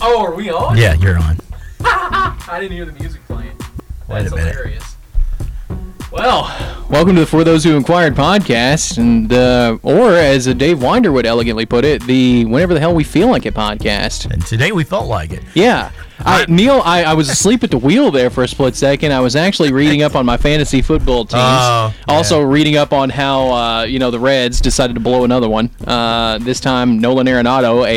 Oh, are we on? Yeah, you're on. I didn't hear the music playing. That's Wait a minute. hilarious. Well, welcome to the For Those Who Inquired podcast, and or as Dave Winder would elegantly put it, the Whenever the Hell We Feel Like It podcast. And today we felt like it. Yeah. Neil, I was asleep at the wheel there for a split second. I was actually reading up on my fantasy football teams. Oh, yeah. Also reading up on how the Reds decided to blow another one. This time, Nolan Arenado,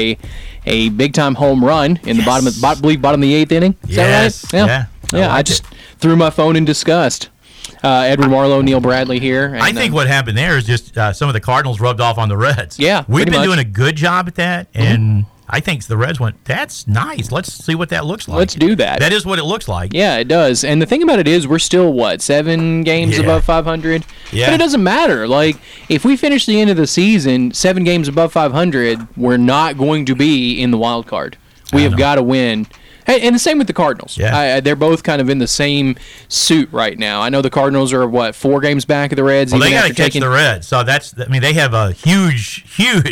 a big time home run in the bottom of the eighth inning. Is Yes. that right? Yeah. I just threw my phone in disgust. Edward Marlowe, Neil Bradley here. And, I think what happened there is just some of the Cardinals rubbed off on the Reds. Yeah, we've pretty been much. doing a good job at that, and I think the Reds went, that's nice. Let's see what that looks like. Let's do that. That is what it looks like. Yeah, it does. And the thing about it is we're still, 7 games Yeah. above 500? Yeah. But it doesn't matter. Like, if we finish the end of the season 7 games above 500, we're not going to be in the wild card. We have got to win. Hey, and the same with the Cardinals. Yeah. They're both kind of in the same suit right now. I know the Cardinals are, 4 games back of the Reds? Well, they even got to after catch taking- the Reds. So they have a huge,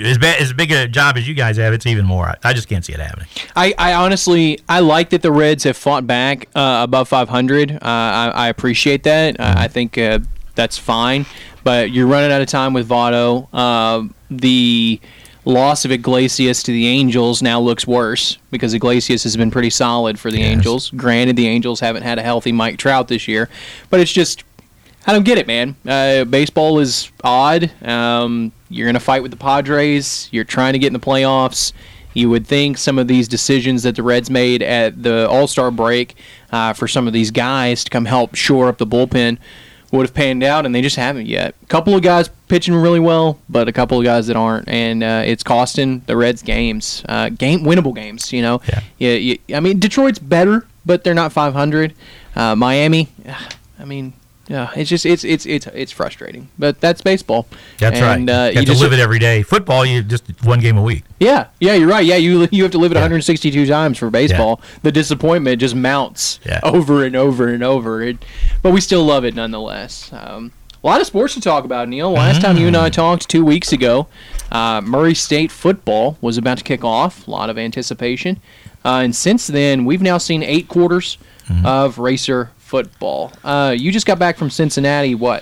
as big a job as you guys have. It's even more. I just can't see it happening. I honestly, I like that the Reds have fought back above 500. I appreciate that. I think that's fine. But you're running out of time with Votto. The loss of Iglesias to the Angels now looks worse because Iglesias has been pretty solid for the Angels. Granted, the Angels haven't had a healthy Mike Trout this year. But it's just, I don't get it, man. Baseball is odd. You're in a fight with the Padres. You're trying to get in the playoffs. You would think some of these decisions that the Reds made at the All-Star break for some of these guys to come help shore up the bullpen would have panned out, and they just haven't yet. A couple of guys pitching really well, but a couple of guys that aren't, and it's costing the Reds games, winnable games. Yeah. I mean, Detroit's better, but they're not 500. Miami, I mean. Yeah, it's just it's frustrating, but that's baseball. That's right. You have to live it every day. Football, you just 1 game a week. Yeah, you're right. Yeah, you have to live it 162 times for baseball. Yeah. The disappointment just mounts over and over and over. But we still love it nonetheless. A lot of sports to talk about, Neil. Last time you and I talked 2 weeks ago, Murray State football was about to kick off. A lot of anticipation, and since then we've now seen 8 quarters of Racer football. You just got back from Cincinnati. What?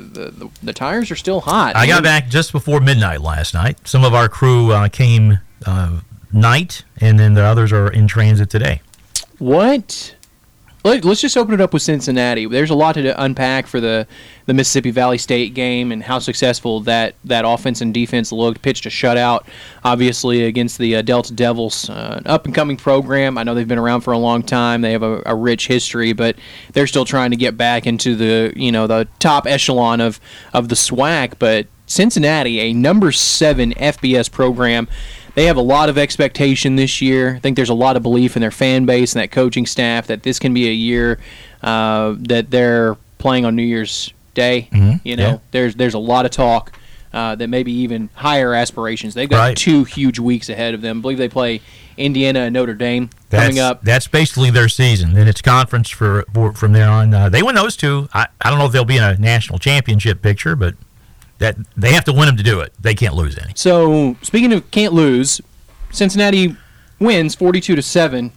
The tires are still hot. I got back just before midnight last night. Some of our crew came night, and then the others are in transit today. What? Let's just open it up with Cincinnati. There's a lot to unpack for the Mississippi Valley State game and how successful that offense and defense looked. Pitched a shutout, obviously, against the Delta Devils, an up-and-coming program. I know they've been around for a long time. They have a rich history, but they're still trying to get back into the top echelon of the SWAC. But Cincinnati, a number 7 FBS program, they have a lot of expectation this year. I think there's a lot of belief in their fan base and that coaching staff that this can be a year that they're playing on New Year's Day. There's a lot of talk that maybe even higher aspirations. They've got 2 huge weeks ahead of them. I believe they play Indiana and Notre Dame coming up. That's basically their season. Then it's conference from there on. They win those 2. I don't know if they'll be in a national championship picture, but that they have to win them to do it. They can't lose any. So, speaking of can't lose, Cincinnati wins 42-7,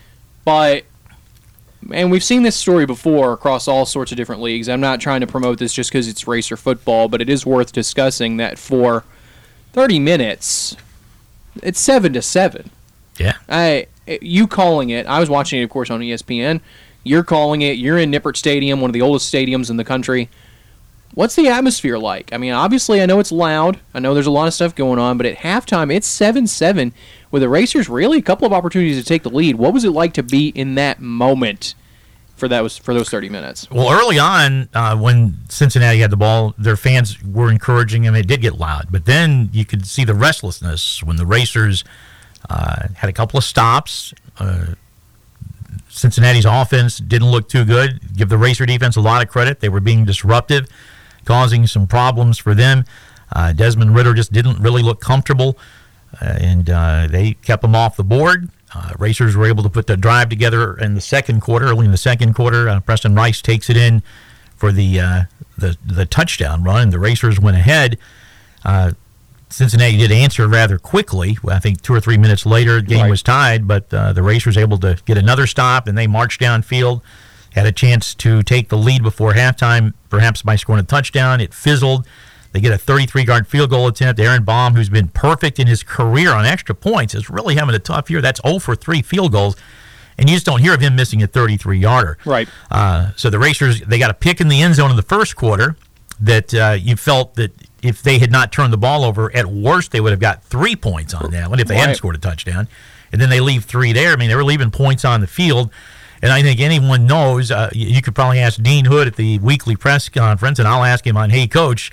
and we've seen this story before across all sorts of different leagues. I'm not trying to promote this just because it's Racer football, but it is worth discussing that for 30 minutes, it's 7-7. Yeah. You calling it, I was watching it, of course, on ESPN. You're calling it, you're in Nippert Stadium, one of the oldest stadiums in the country. What's the atmosphere like? I mean, obviously, I know it's loud. I know there's a lot of stuff going on, but at halftime, it's 7-7 with the Racers really a couple of opportunities to take the lead. What was it like to be in that moment for those 30 minutes? Well, early on, when Cincinnati had the ball, their fans were encouraging them. It did get loud, but then you could see the restlessness when the Racers had a couple of stops. Cincinnati's offense didn't look too good. Give the Racer defense a lot of credit. They were being disruptive, causing some problems for them. Desmond Ritter just didn't really look comfortable, and they kept him off the board. Racers were able to put the drive together in the second quarter. Early in the second quarter, Preston Rice takes it in for the touchdown run, and the Racers went ahead. Cincinnati did answer rather quickly. I think 2 or 3 minutes later, the game was tied, but the Racers able to get another stop, and they marched downfield, had a chance to take the lead before halftime, perhaps by scoring a touchdown. It fizzled. They get a 33-yard field goal attempt. Aaron Baum, who's been perfect in his career on extra points, is really having a tough year. That's 0 for 3 field goals, and you just don't hear of him missing a 33-yarder. Right. So the Racers, they got a pick in the end zone in the first quarter that you felt that if they had not turned the ball over, at worst they would have got 3 points on that one if they hadn't scored a touchdown. And then they leave 3 there. I mean, they were leaving points on the field. And I think anyone knows, you could probably ask Dean Hood at the weekly press conference, and I'll ask him on, hey, Coach,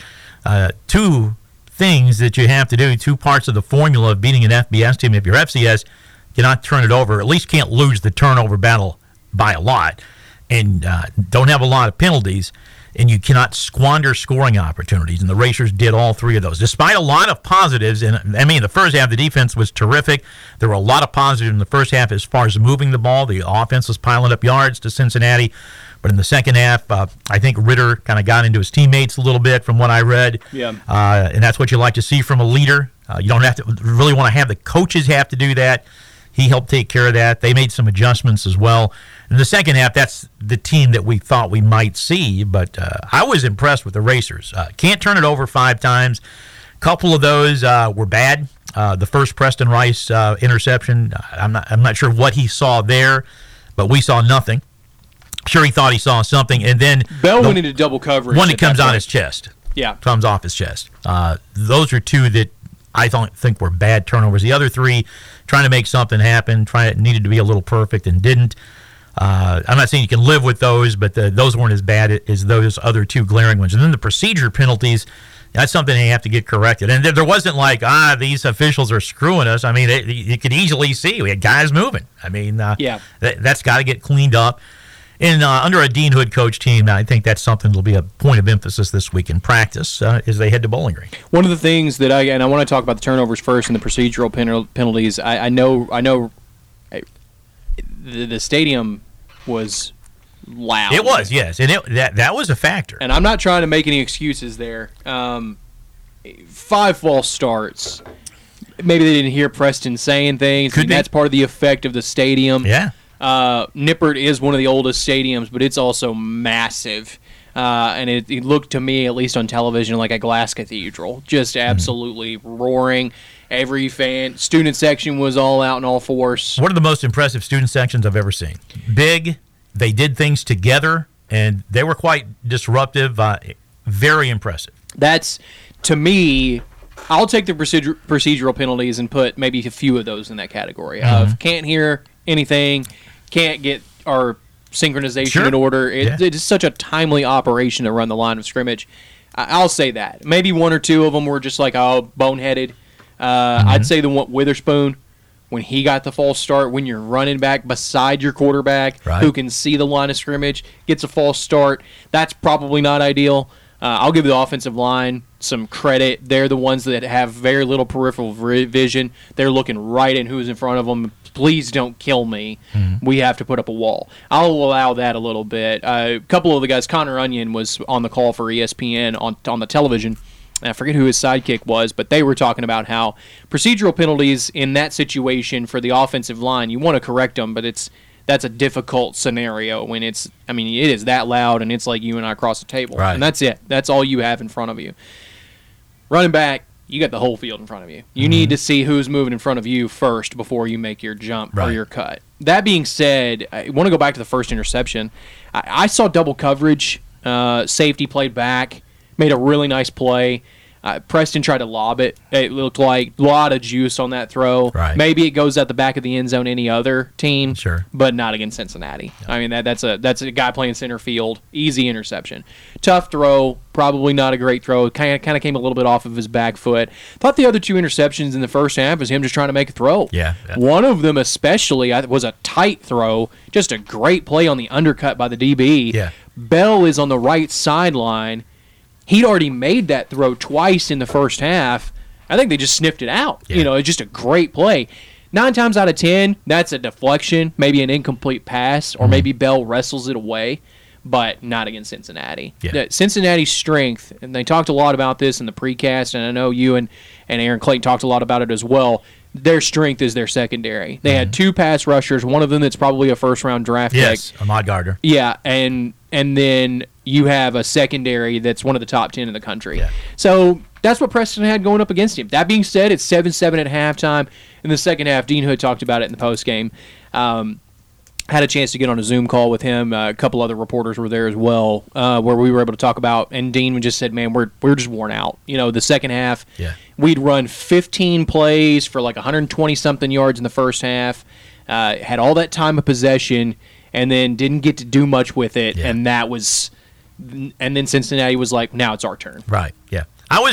2 things that you have to do, 2 parts of the formula of beating an FBS team. If you're FCS, cannot turn it over, at least can't lose the turnover battle by a lot, and don't have a lot of penalties, and you cannot squander scoring opportunities. And the Racers did all 3 of those, despite a lot of positives. And I mean, the first half, the defense was terrific. There were a lot of positives in the first half as far as moving the ball. The offense was piling up yards to Cincinnati. But in the second half, I think Ritter kind of got into his teammates a little bit from what I read. Yeah. And that's what you like to see from a leader. You don't have to really want to have the coaches have to do that. He helped take care of that. They made some adjustments as well. In the second half, that's the team that we thought we might see, but I was impressed with the Racers. Can't turn it over 5 times. A couple of those were bad. The first Preston Rice interception, I'm not sure what he saw there, but we saw nothing. Sure, he thought he saw something, and then Bell went into double coverage. One that comes on his chest. Yeah. Comes off his chest. Those are 2 that I think were bad turnovers. The other 3, trying to make something happen, needed to be a little perfect and didn't. I'm not saying you can live with those, but those weren't as bad as those other 2 glaring ones. And then the procedure penalties, that's something they have to get corrected. And there wasn't like, these officials are screwing us. I mean, you could easily see we had guys moving. I mean, that's got to get cleaned up. And under a Dean Hood coach team, I think that's something that will be a point of emphasis this week in practice as they head to Bowling Green. One of the things that I want to talk about the turnovers first and the procedural penalties. I know the stadium was loud. It was, yes, and that was a factor. And I'm not trying to make any excuses there. 5 false starts. Maybe they didn't hear Preston saying things. That's part of the effect of the stadium. Yeah. Nippert is one of the oldest stadiums, but it's also massive. And it looked to me, at least on television, like a glass cathedral. Just absolutely roaring. Every student section was all out in all force. One of the most impressive student sections I've ever seen. Big. They did things together, and they were quite disruptive. Very impressive. That's, to me, I'll take the procedural penalties and put maybe a few of those in that category. Of can't hear anything, can't get our synchronization in order. It is such a timely operation to run the line of scrimmage. I'll say that. Maybe 1 or 2 of them were just like, boneheaded. I'd say the one Witherspoon, when he got the false start, when you're running back beside your quarterback who can see the line of scrimmage, gets a false start, that's probably not ideal. I'll give the offensive line some credit. They're the ones that have very little peripheral vision. They're looking right in who's in front of them. Please don't kill me. We have to put up a wall. I'll allow that a little bit. A couple of the guys, Connor Onion was on the call for ESPN on the television. I forget who his sidekick was, but they were talking about how procedural penalties in that situation for the offensive line, you want to correct them, but that's a difficult scenario when it is that loud and it's like you and I across the table. Right. And that's it. That's all you have in front of you. Running back, you got the whole field in front of you. You need to see who's moving in front of you first before you make your jump or your cut. That being said, I want to go back to the first interception. I saw double coverage. Safety played back, made a really nice play. Preston tried to lob it. It looked like a lot of juice on that throw. Right. Maybe it goes at the back of the end zone any other team, Sure. but not against Cincinnati. Yeah. I mean, that's a guy playing center field. Easy interception. Tough throw. Probably not a great throw. Kind of came a little bit off of his back foot. Thought the other 2 interceptions in the first half was him just trying to make a throw. Yeah. One of them especially was a tight throw. Just a great play on the undercut by the DB. Yeah. Bell is on the right sideline. He'd already made that throw twice in the first half. I think they just sniffed it out. Yeah. It's just a great play. 9 times out of 10, that's a deflection, maybe an incomplete pass, or maybe Bell wrestles it away. but not against Cincinnati. Yeah. Cincinnati's strength, and they talked a lot about this in the precast, and I know you and Aaron Clayton talked a lot about it as well. Their strength is their secondary. They had 2 pass rushers, one of them that's probably a first-round draft pick. Yes, Ahmad Gardner. Yeah, and then you have a secondary that's one of the top 10 in the country. Yeah. So that's what Preston had going up against him. That being said, it's 7-7 at halftime. In the second half, Dean Hood talked about it in the postgame. Had a chance to get on a Zoom call with him. A couple other reporters were there as well, where we were able to talk about. And Dean just said, "Man, we're just worn out. The second half, we'd run 15 plays for like 120 something yards in the first half. Had all that time of possession, and then didn't get to do much with it. Yeah. And that was, and then Cincinnati was like, now it's our turn. Right. Yeah.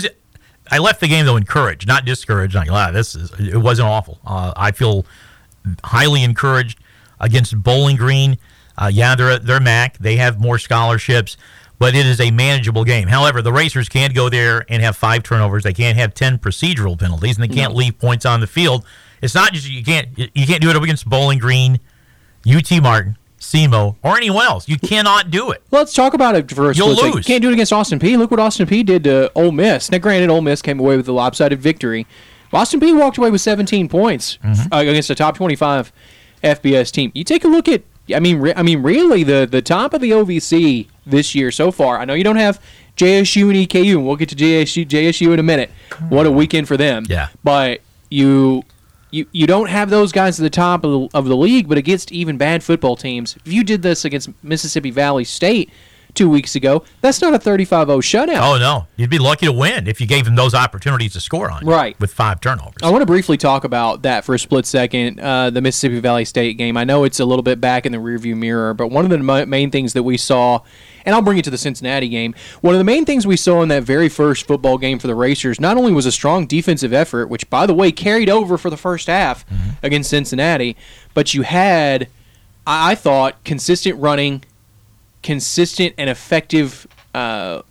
I left the game though encouraged, not discouraged. Like, it wasn't awful. I feel highly encouraged against Bowling Green. They're MAC. They have more scholarships, but it is a manageable game. However, the Racers can't go there and have 5 turnovers. They can't have 10 procedural penalties, and they can't leave points on the field. It's not just you can't do it up against Bowling Green, UT Martin, SEMO, or anyone else. You cannot do it. Let's talk about it for a You'll split second. lose. You can't do it against Austin Peay. Look what Austin Peay did to Ole Miss. Now, granted, Ole Miss came away with a lopsided victory. Austin Peay walked away with 17 points against a top 25 FBS team. You take a look at, really the top of the OVC this year so far. I know you don't have JSU and EKU, and we'll get to JSU in a minute. What a weekend for them. Yeah. But you don't have those guys at the top of the league, but against even bad football teams. If you did this against Mississippi Valley State 2 weeks ago, that's not a 35-0 shutout. Oh, no. You'd be lucky to win if you gave them those opportunities to score on you. Right. With 5 turnovers. I want to briefly talk about that for a split second, the Mississippi Valley State game. I know it's a little bit back in the rearview mirror, but one of the main things that we saw, and I'll bring it to the Cincinnati game, one of the main things we saw in that very first football game for the Racers not only was a strong defensive effort, which, by the way, carried over for the first half against Cincinnati, but you had, I thought, consistent running, consistent and effective after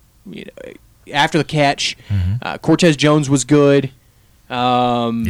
the catch. Cortez Jones was good. And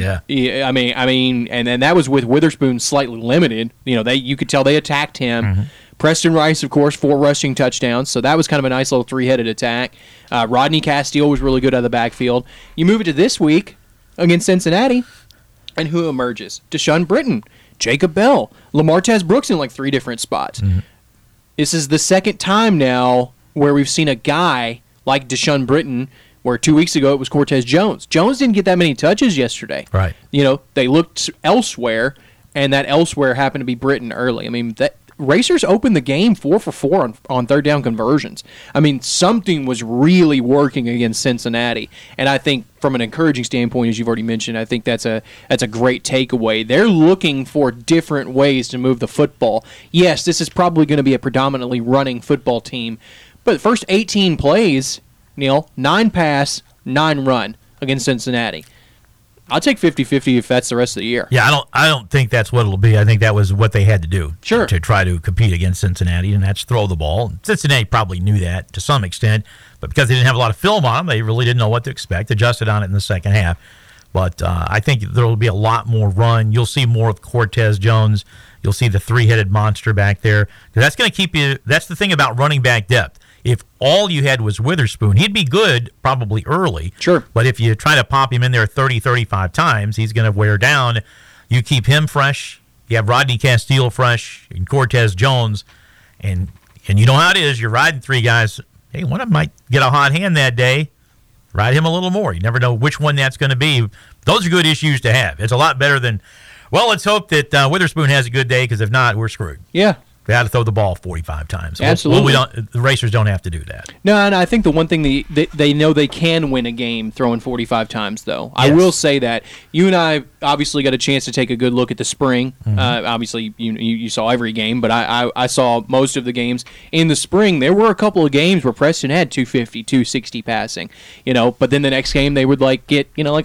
then that was with Witherspoon slightly limited. You could tell they attacked him. Preston Rice, of course, 4 rushing touchdowns, so that was kind of a nice little 3-headed attack. Rodney Castile was really good out of the backfield. You move it to this week against Cincinnati, and who emerges? Deshaun Britton, Jacob Bell, Lamartez Brooks in like 3 different spots. This is the second time now where we've seen a guy like Deshaun Britton, where 2 weeks ago it was Cortez Jones. Jones didn't get that many touches yesterday. Right. They looked elsewhere, and that elsewhere happened to be Britton early. That Racers opened the game 4 for 4 on third down conversions. Something was really working against Cincinnati, and I think from an encouraging standpoint, as you've already mentioned, I think that's a great takeaway. They're looking for different ways to move the football. Yes, this is probably going to be a predominantly running football team, but the first 18 plays, Neil, 9 pass, 9 run against Cincinnati. I'll take 50-50 if that's the rest of the year. Yeah, I don't think that's what it'll be. I think that was what they had to do to try to compete against Cincinnati, and that's throw the ball. Cincinnati probably knew that to some extent, but because they didn't have a lot of film on them, they really didn't know what to expect. Adjusted on it in the second half. But I think there will be a lot more run. You'll see more of Cortez Jones. You'll see the 3-headed monster back there. That's going to keep you. That's the thing about running back depth. If all you had was Witherspoon, he'd be good probably early. Sure. But if you try to pop him in there 30, 35 times, he's going to wear down. You keep him fresh. You have Rodney Castile fresh and Cortez Jones. And you know how it is. You're riding 3 guys. Hey, one of them might get a hot hand that day. Ride him a little more. You never know which one that's going to be. Those are good issues to have. It's a lot better than, well, let's hope that Witherspoon has a good day, because if not, we're screwed. Yeah. They had to throw the ball 45 times. Absolutely. The Racers don't have to do that. No, and I think the one thing they know they can win a game throwing 45 times, though. Yes. I will say that. You and I obviously got a chance to take a good look at the spring. Obviously, you saw every game, but I saw most of the games. In the spring, there were a couple of games where Preston had 250, 260 passing. But then the next game they would get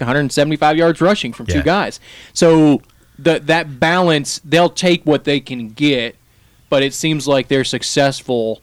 175 yards rushing from 2 guys. So that balance, they'll take what they can get. But it seems like they're successful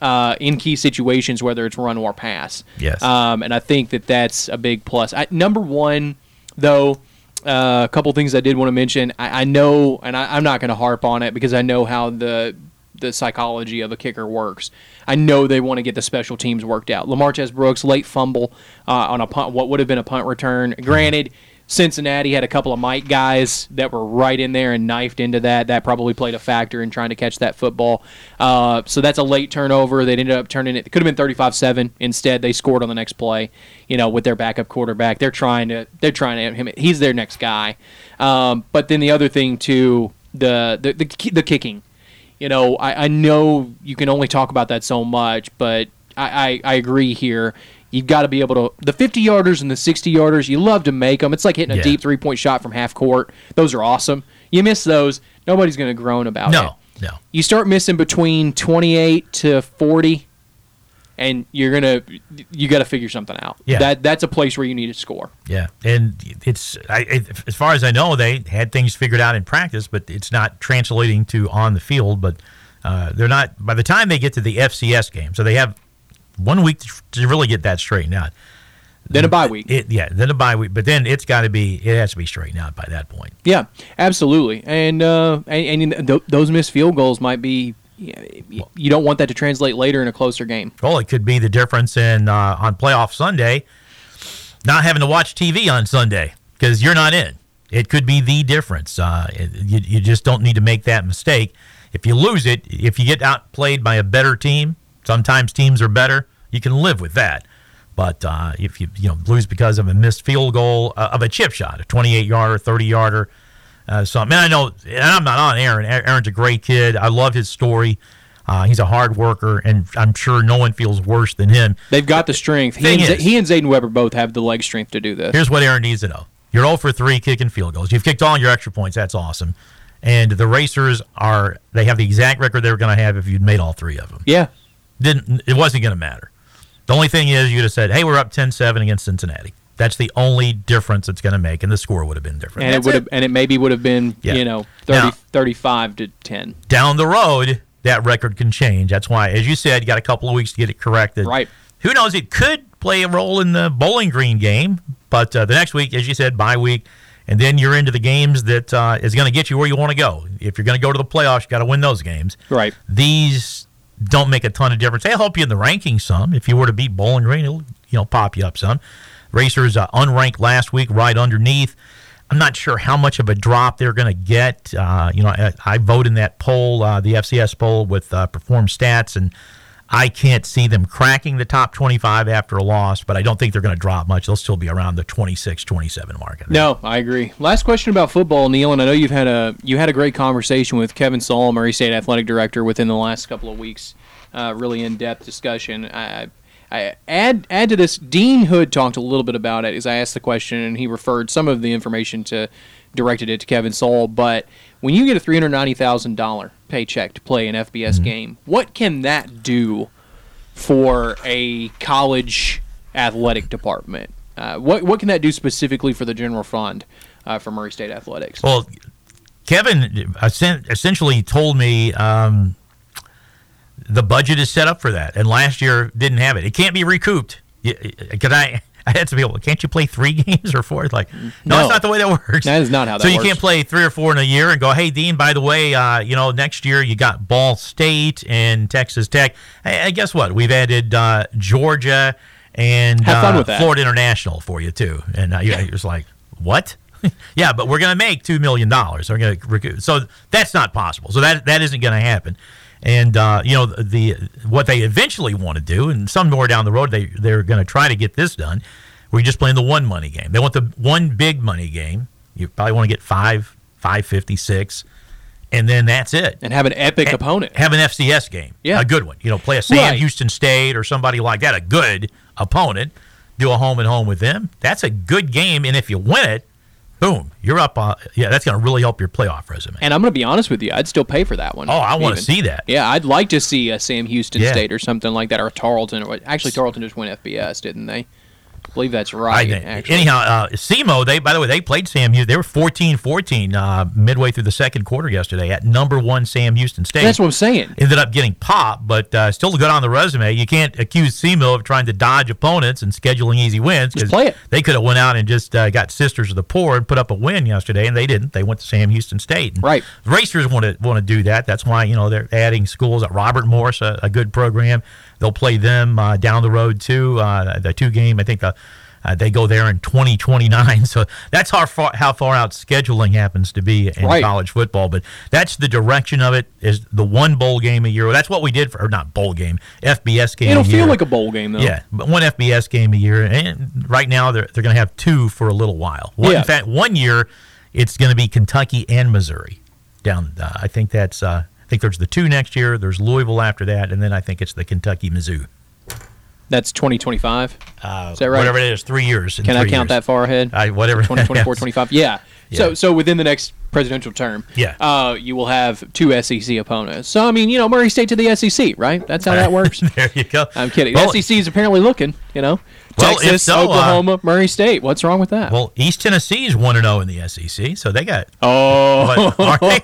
in key situations, whether it's run or pass. Yes. And I think that's a big plus. Number one, though, a couple things I did want to mention. I know, and I'm not going to harp on it because I know how the the psychology of a kicker works. I know they want to get the special teams worked out. Lamartez Brooks, late fumble on a punt, what would have been a punt return. Granted, Cincinnati had a couple of Mike guys that were right in there and knifed into that. That probably played a factor in trying to catch that football. So that's a late turnover. They ended up turning it. It could have been 35-7. Instead, they scored on the next play. With their backup quarterback, they're trying to him. He's their next guy. But then the other thing too, the kicking. I know you can only talk about that so much, but I agree here. You've got to be able to – the 50-yarders and the 60-yarders, you love to make them. It's like hitting a deep three-point shot from half court. Those are awesome. You miss those, nobody's going to groan about it. No. You start missing between 28 to 40, and you got to figure something out. Yeah. That's a place where you need to score. Yeah, and as far as I know, they had things figured out in practice, but it's not translating to on the field. But they're not – by the time they get to the FCS game, so they have – 1 week to really get that straightened out. Then a bye week. Then a bye week. But then it has to be straightened out by that point. Yeah, absolutely. And those missed field goals might be. You don't want that to translate later in a closer game. Well, it could be the difference in on playoff Sunday, not having to watch TV on Sunday because you're not in. It could be the difference. You just don't need to make that mistake. If you lose it, if you get outplayed by a better team. Sometimes teams are better. You can live with that. But if you lose because of a missed field goal, of a chip shot, a 28-yarder, 30-yarder, something. And I know, and I'm not on Aaron. Aaron's a great kid. I love his story. He's a hard worker, and I'm sure no one feels worse than him. They've got the strength. He and Zayden Weber both have the leg strength to do this. Here's what Aaron needs to know. You're 0 for 3 kicking field goals. You've kicked all your extra points. That's awesome. And the Racers they have the exact record they were going to have if you'd made all 3 of them. Yeah. It wasn't going to matter. The only thing is you'd have said, hey, we're up 10-7 against Cincinnati. That's the only difference it's going to make, and the score would have been different. And it maybe would have been 35-10. Down the road, that record can change. That's why, as you said, you got a couple of weeks to get it corrected. Right. Who knows? It could play a role in the Bowling Green game, but the next week, as you said, bye week, and then you're into the games that is going to get you where you want to go. If you're going to go to the playoffs, you got to win those games. Right. These don't make a ton of difference. They'll help you in the rankings some. If you were to beat Bowling Green, it'll pop you up some. Racers unranked last week, right underneath. I'm not sure how much of a drop they're going to get. I vote in that poll, the FCS poll with Perform Stats, and I can't see them cracking the top 25 after a loss, but I don't think they're going to drop much. They'll still be around the 26, 27 mark. No, I agree. Last question about football, Neil, and I know you had a great conversation with Kevin Saul, Murray State Athletic Director, within the last couple of weeks. Really in-depth discussion. I add to this, Dean Hood talked a little bit about it as I asked the question, and he referred some of the information directed it to Kevin Saul. But when you get a $390,000 paycheck to play an FBS game, what can that do for a college athletic department? What can that do specifically for the general fund for Murray State Athletics? Well, Kevin essentially told me the budget is set up for that, and last year didn't have it. It can't be recouped. Because I had to be able. Can't you play 3 games or 4? It's like no, that's not the way that works. That is not how that works. So you can't play 3 or 4 in a year and go, hey, Dean, by the way, next year you got Ball State and Texas Tech. Hey, guess what? We've added Georgia and have fun with that. Florida International for you too. And you're just like, what? Yeah, but we're going to make $2 million. So that's not possible. So that isn't going to happen. And what they eventually want to do, and some more down the road, they're going to try to get this done. We're just playing the one money game. They want the one big money game. You probably want to get 550, 6, and then that's it. And have an epic opponent. Have an FCS game. Yeah, a good one. Play a Sam Houston State or somebody like that. A good opponent. Do a home and home with them. That's a good game, and if you win it, boom, you're up. That's going to really help your playoff resume. And I'm going to be honest with you, I'd still pay for that one. Oh, I want to see that. Yeah, I'd like to see a Sam Houston State or something like that, or a Tarleton. Actually, Tarleton just won FBS, didn't they? I believe that's right. Actually. Anyhow, SEMO, by the way, they played Sam Houston. They were 14-14 midway through the second quarter yesterday at number 1 Sam Houston State. That's what I'm saying. Ended up getting popped, but still good on the resume. You can't accuse SEMO of trying to dodge opponents and scheduling easy wins. Just play it. They could have went out and just got Sisters of the Poor and put up a win yesterday, and they didn't. They went to Sam Houston State. And right. Racers want to do that. That's why they're adding schools at Robert Morris, a good program. They'll play them down the road too. The 2-game, I think they go there in 2029. So that's how far out scheduling happens to be in college football. But that's the direction of it, is the one bowl game a year. That's what we did not bowl game, FBS game a year. It'll feel like a bowl game, though. Yeah, but one FBS game a year. And right now they're going to have 2 for a little while. In fact, 1 year it's going to be Kentucky and Missouri. I think there's the 2 next year. There's Louisville after that, and then I think it's the Kentucky-Mizzou. That's 2025? Is that right? Whatever it is, 3 years. Can I count that far ahead? Whatever. 2024, 25? Yeah. So within the next presidential term, you will have 2 SEC opponents. So, Murray State to the SEC, right? That's how that works? There you go. I'm kidding. Well, SEC is apparently looking, Texas, Oklahoma, Murray State. What's wrong with that? Well, East Tennessee is 1-0 in the SEC, so they got. Oh, are they?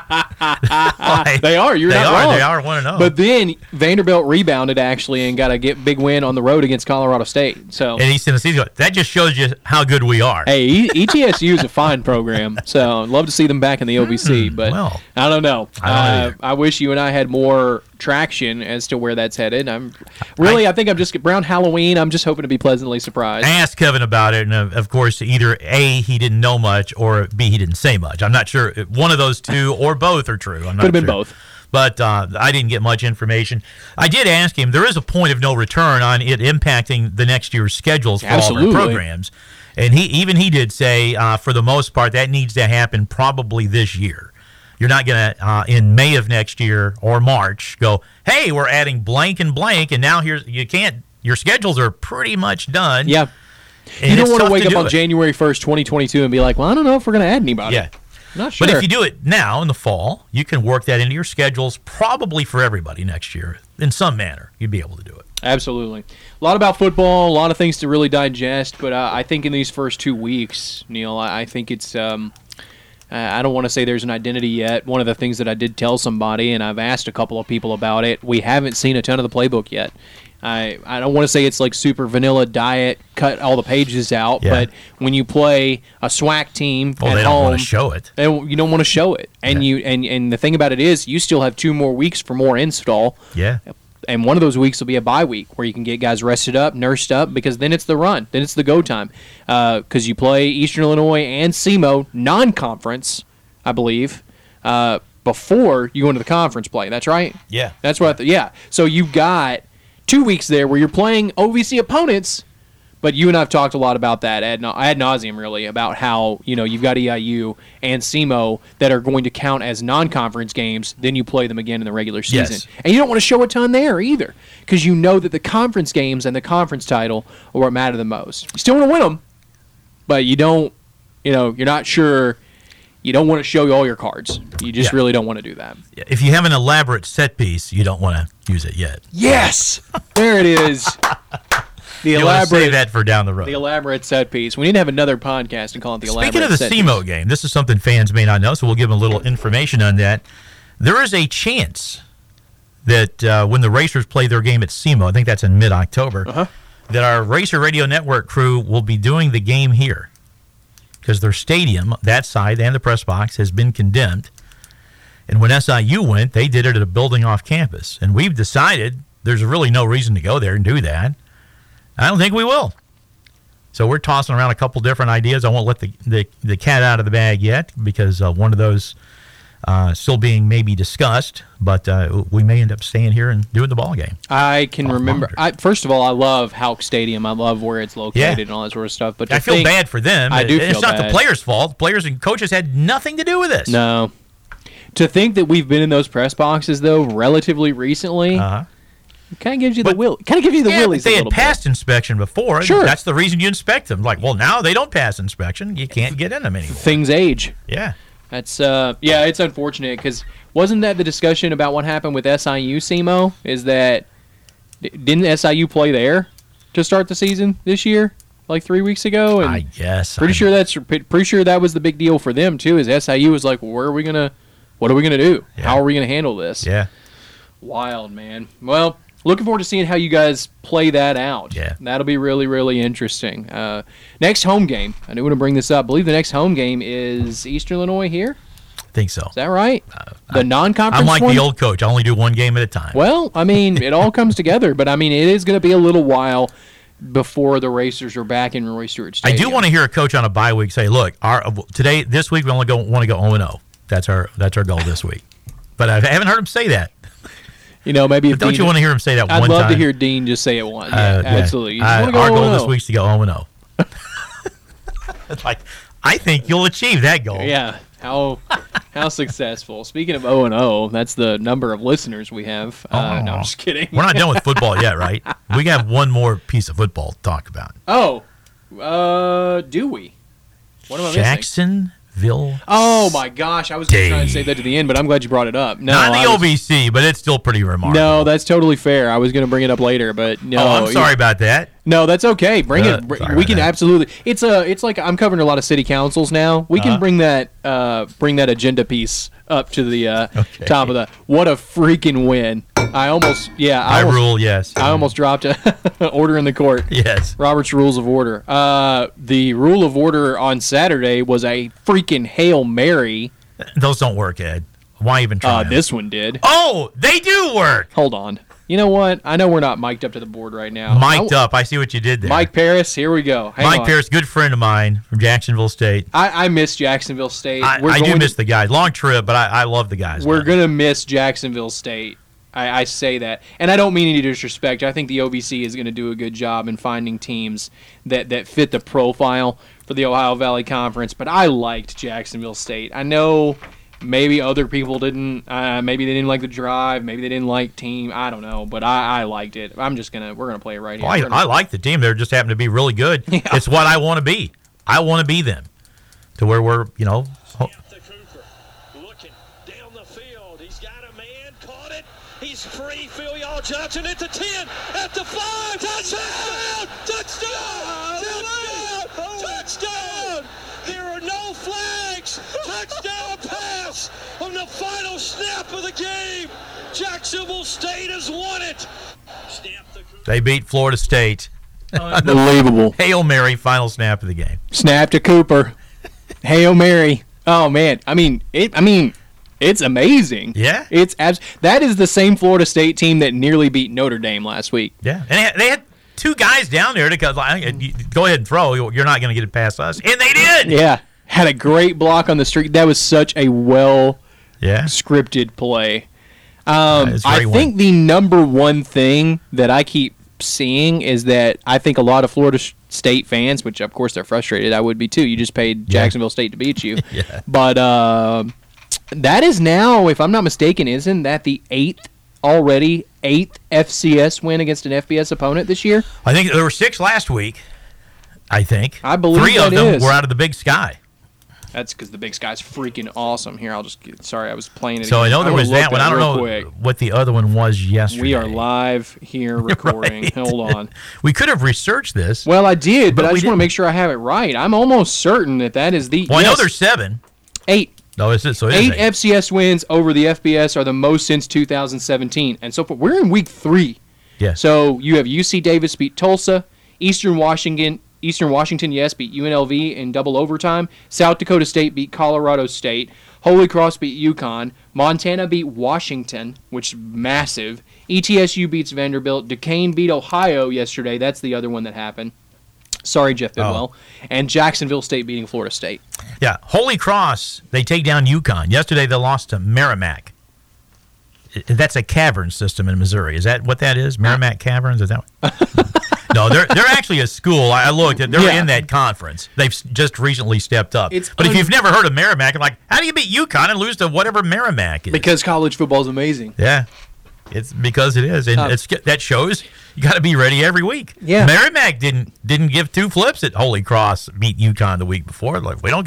They are. You're not wrong. They are 1-0. But then Vanderbilt rebounded actually and got a big win on the road against Colorado State. So and East Tennessee, that just shows you how good we are. Hey, ETSU is a fine program, so I'd love to see them back in the OVC. But I don't know. I wish you and I had more traction as to where that's headed. I think I'm just around Halloween. I'm just hoping to be pleasantly surprised. I asked Kevin about it, and of course, either A, he didn't know much, or B, he didn't say much. I'm not sure. One of those two or both are true. I'm not Could have been both. But I didn't get much information. I did ask him. There is a point of no return on it impacting the next year's schedules for all of our programs. And he did say, for the most part, that needs to happen probably this year. You're not going to, in May of next year or March, go, hey, we're adding blank and blank, and now your schedules are pretty much done. Yeah. And you don't want to wake up on January 1st, 2022 and be like, well, I don't know if we're going to add anybody. Yeah. Not sure. But if you do it now in the fall, you can work that into your schedules probably for everybody next year. In some manner, you'd be able to do it. Absolutely. A lot about football, a lot of things to really digest, but I think in these first 2 weeks, Neil, I think it's I don't want to say there's an identity yet. One of the things that I did tell somebody, and I've asked a couple of people about it, we haven't seen a ton of the playbook yet. I don't want to say it's like super vanilla diet, cut all the pages out, but when you play a SWAC team at home, they don't want to show it. You don't want to show it, and and the thing about it is, you still have 2 more weeks for more install. Yeah. And one of those weeks will be a bye week where you can get guys rested up, nursed up, because then it's the run. Then it's the go time. Because you play Eastern Illinois and SEMO non-conference, I believe, before you go into the conference play. That's right? Yeah. That's what. So you've got 2 weeks there where you're playing OVC opponents, but you and I have talked a lot about that ad nauseum, really, about how you've got EIU and SEMO that are going to count as non-conference games. Then you play them again in the regular season, and you don't want to show a ton there either, because you know that the conference games and the conference title are what matter the most. You still want to win them, but you don't. You're not sure. You don't want to show all your cards. You just really don't want to do that. If you have an elaborate set piece, you don't want to use it yet. Yes, there it is. You want to save that for down the road. The elaborate set piece. We need to have another podcast and call it the elaborate set piece. Speaking of the SEMO game, this is something fans may not know, so we'll give them a little information on that. There is a chance that when the Racers play their game at SEMO, I think that's in mid-October, that our Racer Radio Network crew will be doing the game here, because their stadium, that side, and the press box, has been condemned. And when SIU went, they did it at a building off campus. And we've decided there's really no reason to go there and do that. I don't think we will. So we're tossing around a couple different ideas. I won't let the cat out of the bag yet, because one of those still being maybe discussed, but we may end up staying here and doing the ball game. I can remember. First of all, I love Houck Stadium. I love where it's located and all that sort of stuff. But I feel bad for them. I do feel bad. It's not the players' fault. Players and coaches had nothing to do with this. No. To think that we've been in those press boxes, though, relatively recently, kind of gives you the willies. Kind of gives you the willies. They had passed inspection before. Sure. That's the reason you inspect them. Like, well, now they don't pass inspection. You can't get in them anymore. Things age. Yeah. That's it's unfortunate, because wasn't that the discussion about what happened with SIU SEMO? Is that didn't SIU play there to start the season this year? like 3 weeks ago, and I guess. pretty sure that was the big deal for them too. Is SIU was like, what are we gonna do? Yeah. How are we gonna handle this? Yeah. Wild, man. Well, looking forward to seeing how you guys play that out. Yeah. That'll be really, really interesting. Next home game, I do want to bring this up. I believe the next home game is Eastern Illinois here. I think so. Is that right? The non-conference I'm like one? the old coach. I only do one game at a time. Well, I mean, it all comes together, but I mean, it is going to be a little while before the Racers are back in Roy Stewart I Stadium. do want to hear a coach on a bye week say, "Look, this week we only want to go 0-0. That's our goal this week." But I haven't heard him say that. Maybe if Don't Dean, you want to hear him say that I'd one love time? to hear Dean just say it once. Yeah, absolutely. You just Our wanna go goal this 0-0. week is to go 0-0. It's like, I think you'll achieve that goal. Yeah. How successful. Speaking of 0-0, that's the number of listeners we have. No, I'm just kidding. We're not done with football yet, right? We have one more piece of football to talk about. Oh, do we? What am I missing? Jacksonville. Oh my gosh, I was going to try and say that to the end, but I'm glad you brought it up. No, Not the OVC, but it's still pretty remarkable. No, that's totally fair. I was going to bring it up later, but no. Oh, I'm sorry about that. No, that's okay. Bring it. sorry We about can that. absolutely. It's like I'm covering a lot of city councils now. We can bring that agenda piece up to the top of the. What a freaking win! I almost Rule, yes. I almost dropped a order in the court. Yes. Robert's Rules of Order. The rule of order on Saturday was a freaking Hail Mary. Those don't work, Ed. Why even try 'em? This one did. Oh, they do work. Hold on. You know what? I know we're not mic'd up to the board right now. Mic'd up. I see what you did there. Mike Paris, here we go. Hang Mike on. Paris, good friend of mine from Jacksonville State. I miss Jacksonville State. I do miss the guys. Long trip, but I love the guys. We're going to miss Jacksonville State. I say that. And I don't mean any disrespect. I think the OVC is going to do a good job in finding teams that fit the profile for the Ohio Valley Conference. But I liked Jacksonville State. I know maybe other people didn't. Maybe they didn't like the drive. Maybe they didn't like team. I don't know. But I liked it. We're going to play it right here. Well, I like the team. They just happen to be really good. Yeah. It's what I want to be. I want to be them. To where we're, Cooper looking down the field. He's got a man, caught it. He's free. Phil Y'all Johnson at the 10, at the 5. Touchdown! Touchdown! Touchdown! Touchdown! There are no flags. Touchdown pass on the final snap of the game. Jacksonville State has won it. Snap the Cooper. they beat Florida State. Unbelievable. Hail Mary, final snap of the game. Snap to Cooper. Hail Mary. Oh man. I mean, it's amazing. Yeah. That is the same Florida State team that nearly beat Notre Dame last week. Yeah, and they had two guys down there to go ahead and throw. You're not going to get it past us, and they did. Yeah. Had a great block on the street. That was such a well Yeah, scripted play. it's a I great think one. the number one thing that I keep seeing is that I think a lot of Florida State fans, which of course they're frustrated, I would be too. You just paid Jacksonville State to beat you. Yeah. But that is now, if I'm not mistaken, isn't that the eighth FCS win against an FBS opponent this year? I think there were 6 last week. I think I believe 3 of that them is. were out of the Big Sky. That's because the Big Sky's freaking awesome. Here, sorry, I was playing it. So I again. know there I'm was gonna that look one. I don't real know quick. what the other one was yesterday. We are live here recording. Right. Hold on. We could have researched this. Well, I did, but But I we just want to didn't. make sure I have it right. I'm almost certain that is the. Well, I know yes, there's 7. 8. No, it's so it is 8 8. FCS wins over the FBS are the most since 2017, and so far we're in week 3. Yes. So you have UC Davis beat Tulsa, Eastern Washington, yes, beat UNLV in double overtime. South Dakota State beat Colorado State. Holy Cross beat UConn. Montana beat Washington, which is massive. ETSU beats Vanderbilt. Duquesne beat Ohio yesterday. That's the other one that happened. Sorry, Jeff Bidwell. And Jacksonville State beating Florida State. Yeah, Holy Cross, they take down UConn. Yesterday they lost to Merrimack. That's a cavern system in Missouri. Is that what that is? Merrimack Caverns? Is that what? No, they're actually a school. I looked. They're Yeah. in that conference. They've just recently stepped up. It's But if you've never heard of Merrimack, I'm like, how do you beat UConn and lose to whatever Merrimack is? Because college football is amazing. Yeah, it's because it is, and that shows you got to be ready every week. Yeah. Merrimack didn't give 2 flips at Holy Cross beat UConn the week before. Like, we don't care.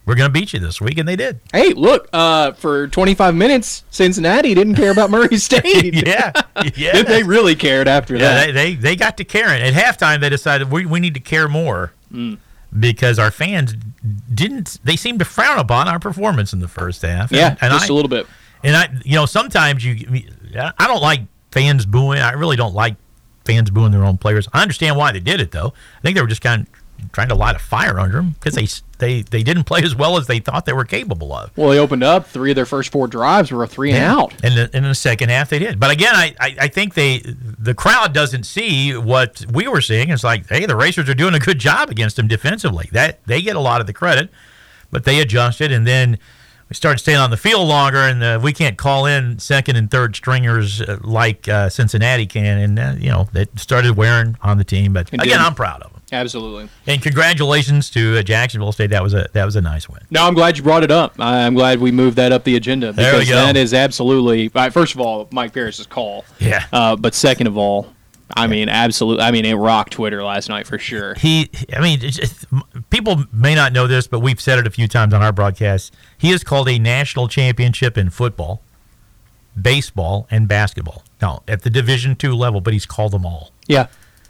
we're going to beat you this week, and they did. Hey, look, for 25 minutes, Cincinnati didn't care about Murray State. Yeah. They really cared after that. They got to caring. At halftime, they decided we need to care more because our fans didn't. They seemed to frown upon our performance in the first half. And just a little bit. And sometimes I don't like fans booing. I really don't like fans booing their own players. I understand why they did it, though. I think they were just kind of trying to light a fire under them because they didn't play as well as they thought they were capable of. Well, they opened up 3 of their first 4 drives were a 3 and out. And in the second half, they did. But again, I think the crowd doesn't see what we were seeing. It's like, hey, the Racers are doing a good job against them defensively. That they get a lot of the credit, but they adjusted, and then we started staying on the field longer, and we can't call in second and third stringers like Cincinnati can, and it started wearing on the team. But again, I'm proud of them. Absolutely. And congratulations to Jacksonville State. That was a nice win. No, I'm glad you brought it up. I'm glad we moved that up the agenda because there we go. That is absolutely. First of all, Mike Parrish's call. Yeah. But second of all, absolutely. It rocked Twitter last night for sure. People may not know this, but we've said it a few times on our broadcast. He has called a national championship in football, baseball, and basketball. Now, at the Division II level, but he's called them all. Yeah.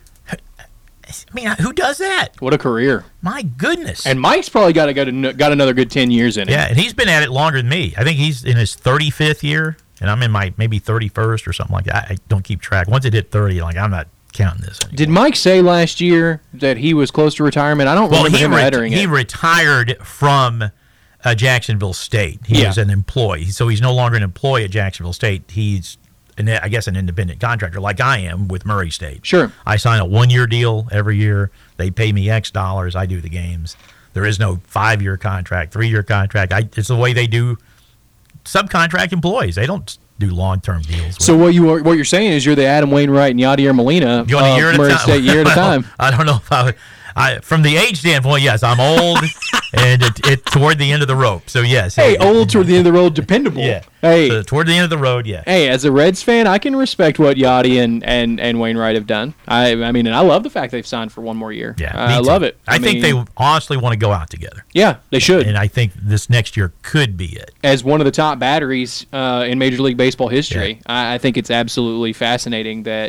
Who does that? What a career. My goodness. And Mike's probably got another good 10 years in it. Yeah, and he's been at it longer than me. I think he's in his 35th year, and I'm in my maybe 31st or something like that. I don't keep track. Once it hit 30, I'm not counting this anymore. Did Mike say last year that he was close to retirement? I don't remember him uttering it. He retired from Jacksonville State. He was an employee, so he's no longer an employee at Jacksonville State. He's I guess an independent contractor like I am with Murray State. Sure. I sign a 1-year deal every year. They pay me X dollars. I do the games. There is no 5-year contract, 3-year contract. It's the way they do subcontract employees. They don't do long-term deals. So what you're saying is you're the Adam Wainwright and Yadier Molina of Murray State year at a time. I don't know if I from the age standpoint, yes, I'm old and it toward the end of the rope. So yes. Hey, old toward the end of the road, dependable. Yeah. Hey, so toward the end of the road, yeah. Hey, as a Reds fan, I can respect what Yachty and Wainwright have done. And I love the fact they've signed for 1 more year. Yeah, I love it. I think they honestly want to go out together. Yeah, they should. And I think this next year could be it. As one of the top batteries in Major League Baseball history, I think it's absolutely fascinating that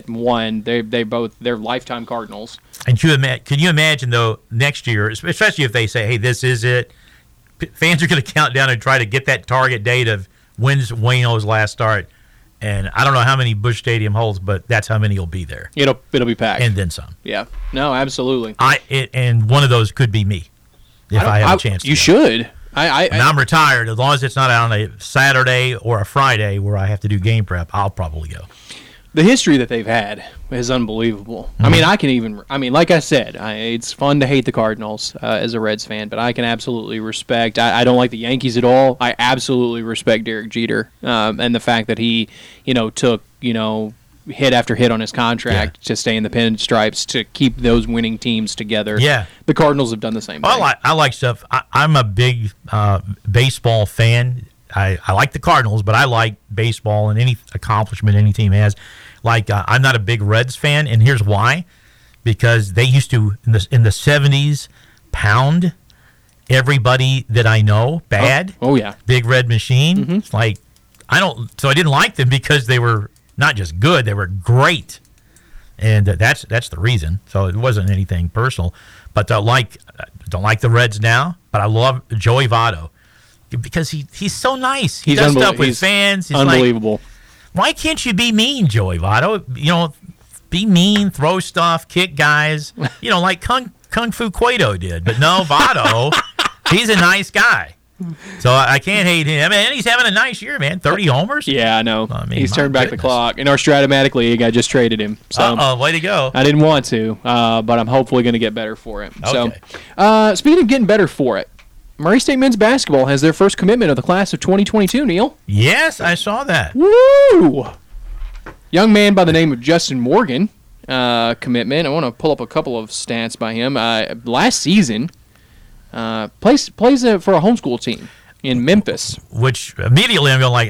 they're lifetime Cardinals. And can you imagine though next year, especially if they say, "Hey, this is it," fans are going to count down and try to get that target date of when's Waino's last start. And I don't know how many Busch Stadium holds, but that's how many will be there. It'll be packed, and then some. Yeah, no, absolutely. And one of those could be me if I have a chance. You should. I'm retired. As long as it's not on a Saturday or a Friday where I have to do game prep, I'll probably go. The history that they've had is unbelievable. Mm-hmm. Like I said, it's fun to hate the Cardinals as a Reds fan, but I can absolutely respect. I don't like the Yankees at all. I absolutely respect Derek Jeter and the fact that he, took, hit after hit on his contract to stay in the pinstripes to keep those winning teams together. Yeah. The Cardinals have done the same thing. I like stuff. I'm a big baseball fan. I like the Cardinals, but I like baseball and any accomplishment any team has. I'm not a big Reds fan, and here's why. Because they used to, in the 70s, pound everybody that I know bad. Oh yeah. Big Red Machine. Mm-hmm. It's I didn't like them because they were not just good, they were great. And that's the reason. So it wasn't anything personal. But don't like the Reds now, but I love Joey Votto. Because he's so nice. He does stuff with fans. He's unbelievable. Why can't you be mean, Joey Votto? Be mean, throw stuff, kick guys, like Kung Fu Cueto did. But no, Votto, he's a nice guy. So I can't hate him. And he's having a nice year, man. 30 homers? Yeah, I know. He's turned back the clock. In our Stratomatic League, I just traded him. So way to go. I didn't want to, but I'm hopefully going to get better for it. Okay. So, speaking of getting better for it, Murray State men's basketball has their first commitment of the class of 2022, Neil. Yes, I saw that. Woo! Young man by the name of Justin Morgan, commitment. I want to pull up a couple of stats by him. Last season, plays for a homeschool team in Memphis. Which immediately I'm going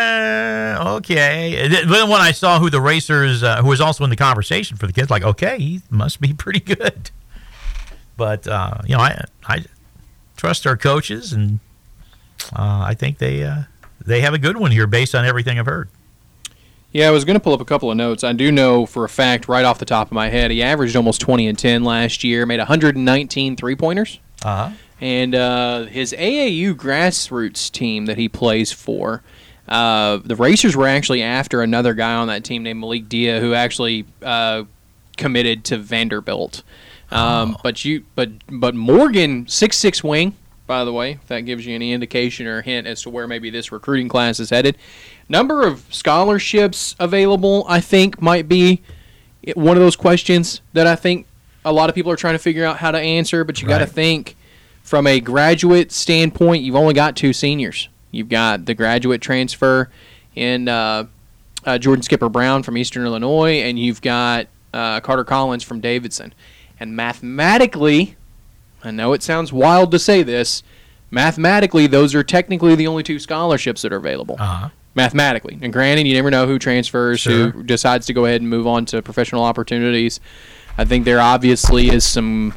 okay. Then when I saw who the Racers, who was also in the conversation for the kids, okay, he must be pretty good. But, I trust our coaches, and I think they have a good one here based on everything I've heard. Yeah, I was going to pull up a couple of notes. I do know for a fact, right off the top of my head, he averaged almost 20 and 10 last year, made 119 three-pointers. And his AAU grassroots team that he plays for, the Racers were actually after another guy on that team named Malik Dia, who actually committed to Vanderbilt. But Morgan, 6'6" wing, by the way, if that gives you any indication or hint as to where maybe this recruiting class is headed. Number of scholarships available, I think, might be one of those questions that I think a lot of people are trying to figure out how to answer, but you got to think from a graduate standpoint, you've only got 2 seniors. You've got the graduate transfer in Jordan Skipper Brown from Eastern Illinois, and you've got Carter Collins from Davidson. And mathematically, I know it sounds wild to say this, mathematically those are technically the only 2 scholarships that are available. Mathematically. And granted, you never know who transfers, who decides to go ahead and move on to professional opportunities. I think there obviously is some...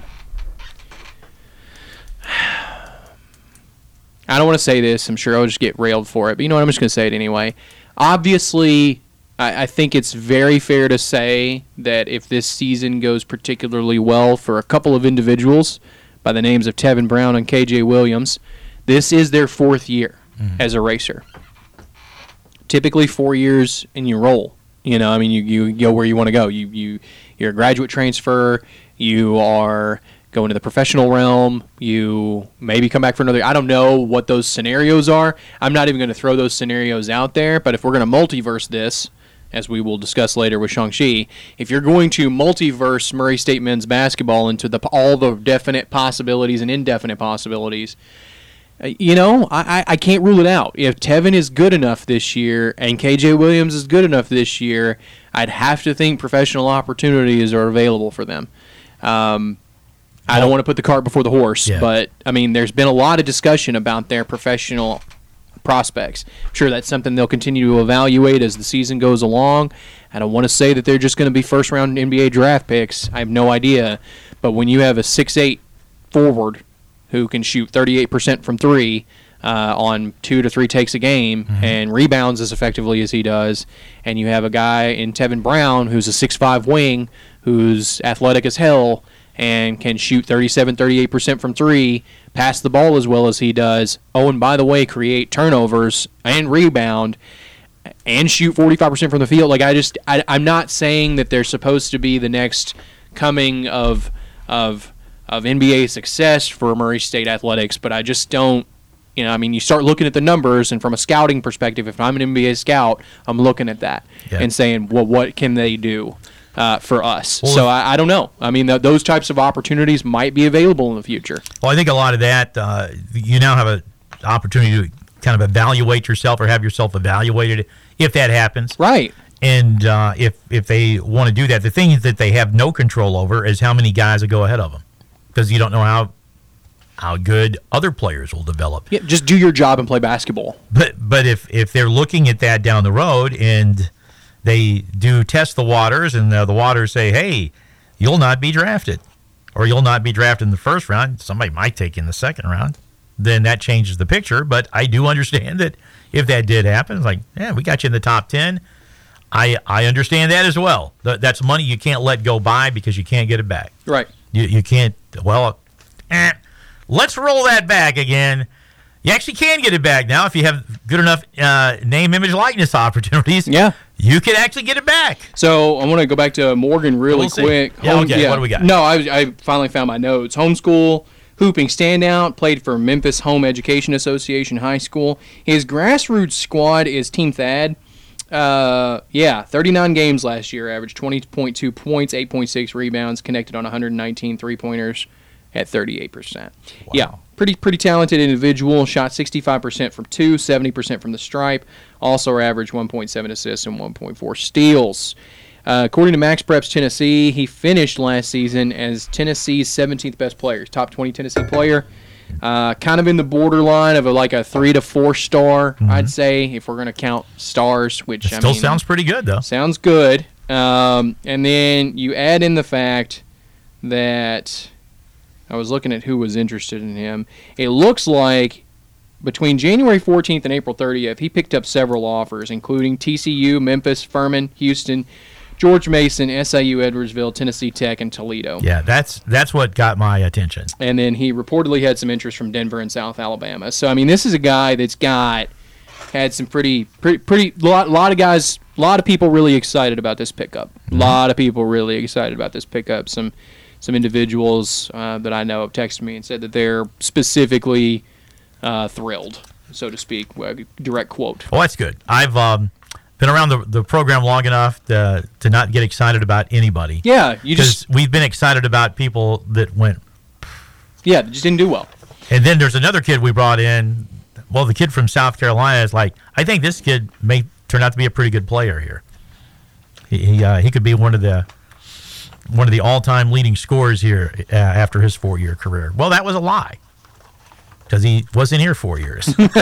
I don't want to say this. I'm sure I'll just get railed for it. But you know what? I'm just going to say it anyway. Obviously, I think it's very fair to say that if this season goes particularly well for a couple of individuals by the names of Tevin Brown and KJ Williams, this is their 4th year as a racer. Typically 4 years and you roll. You know, I mean, you go where you want to go. You're a graduate transfer. You are going to the professional realm. You maybe come back for another. I don't know what those scenarios are. I'm not even going to throw those scenarios out there. But if we're going to multiverse this, as we will discuss later with Shang-Chi, if you're going to multiverse Murray State men's basketball into all the definite possibilities and indefinite possibilities, you know, I can't rule it out. If Tevin is good enough this year and KJ Williams is good enough this year, I'd have to think professional opportunities are available for them. I don't want to put the cart before the horse, but, I mean, there's been a lot of discussion about their professional prospects. I'm sure that's something they'll continue to evaluate as the season goes along. I don't want to say that they're just going to be first-round NBA draft picks. I have no idea. But when you have a 6'8" forward who can shoot 38% from 3 on 2 to 3 takes a game and rebounds as effectively as he does, and you have a guy in Tevin Brown who's a 6'5" wing who's athletic as hell and can shoot 38% from 3, pass the ball as well as he does, and by the way, create turnovers and rebound and shoot 45% from the field. Like, I'm not saying that they're supposed to be the next coming of NBA success for Murray State athletics, but I just don't, you know, I mean, you start looking at the numbers, and from a scouting perspective, if I'm an NBA scout, I'm looking at that and saying, well, what can they do for us? Well, so I don't know. I mean, those types of opportunities might be available in the future. Well, I think a lot of that, you now have an opportunity to kind of evaluate yourself or have yourself evaluated if that happens. Right. And if they want to do that, the thing that they have no control over is how many guys will go ahead of them, because you don't know how good other players will develop. Yeah, just do your job and play basketball. But if they're looking at that down the road and they do test the waters and the waters say, hey, you'll not be drafted, or you'll not be drafted in the first round, somebody might take you in the second round, then that changes the picture. But I do understand that if that did happen, it's like, yeah, we got you in the top 10. I understand that as well. That's money you can't let go by because you can't get it back. Right. You can't, let's roll that back again. You actually can get it back now if you have good enough name, image, likeness opportunities. Yeah. You can actually get it back. So I want to go back to Morgan really quick. Yeah, okay. What do we got? No, I finally found my notes. Homeschool, hooping standout, played for Memphis Home Education Association High School. His grassroots squad is Team Thad. 39 games last year, averaged 20.2 points, 8.6 rebounds, connected on 119 three-pointers at 38%. Wow. Yeah, pretty talented individual. Shot 65% from 2, 70% from the stripe. Also averaged 1.7 assists and 1.4 steals. According to Max Preps Tennessee, he finished last season as Tennessee's 17th best player, top 20 Tennessee player. Kind of in the borderline of a 3 to 4 star, I'd say, if we're going to count stars, which still sounds pretty good, though. Sounds good. And then you add in the fact that I was looking at who was interested in him. It looks like between January 14th and April 30th, he picked up several offers, including TCU, Memphis, Furman, Houston, George Mason, SIU, Edwardsville, Tennessee Tech, and Toledo. Yeah, that's what got my attention. And then he reportedly had some interest from Denver and South Alabama. So, I mean, this is a guy that's had some pretty lot of guys, a lot of people really excited about this pickup. A lot of people really excited about this pickup. Some individuals that I know have texted me and said that they're specifically thrilled, so to speak. Direct quote. Well, that's good. I've been around the program long enough to not get excited about anybody. Yeah, because we've been excited about people that went. Yeah, that just didn't do well. And then there's another kid we brought in. Well, the kid from South Carolina is like, I think this kid may turn out to be a pretty good player here. He could be one of the all-time leading scorers here after his 4-year career. Well, that was a lie, because he wasn't here 4 years.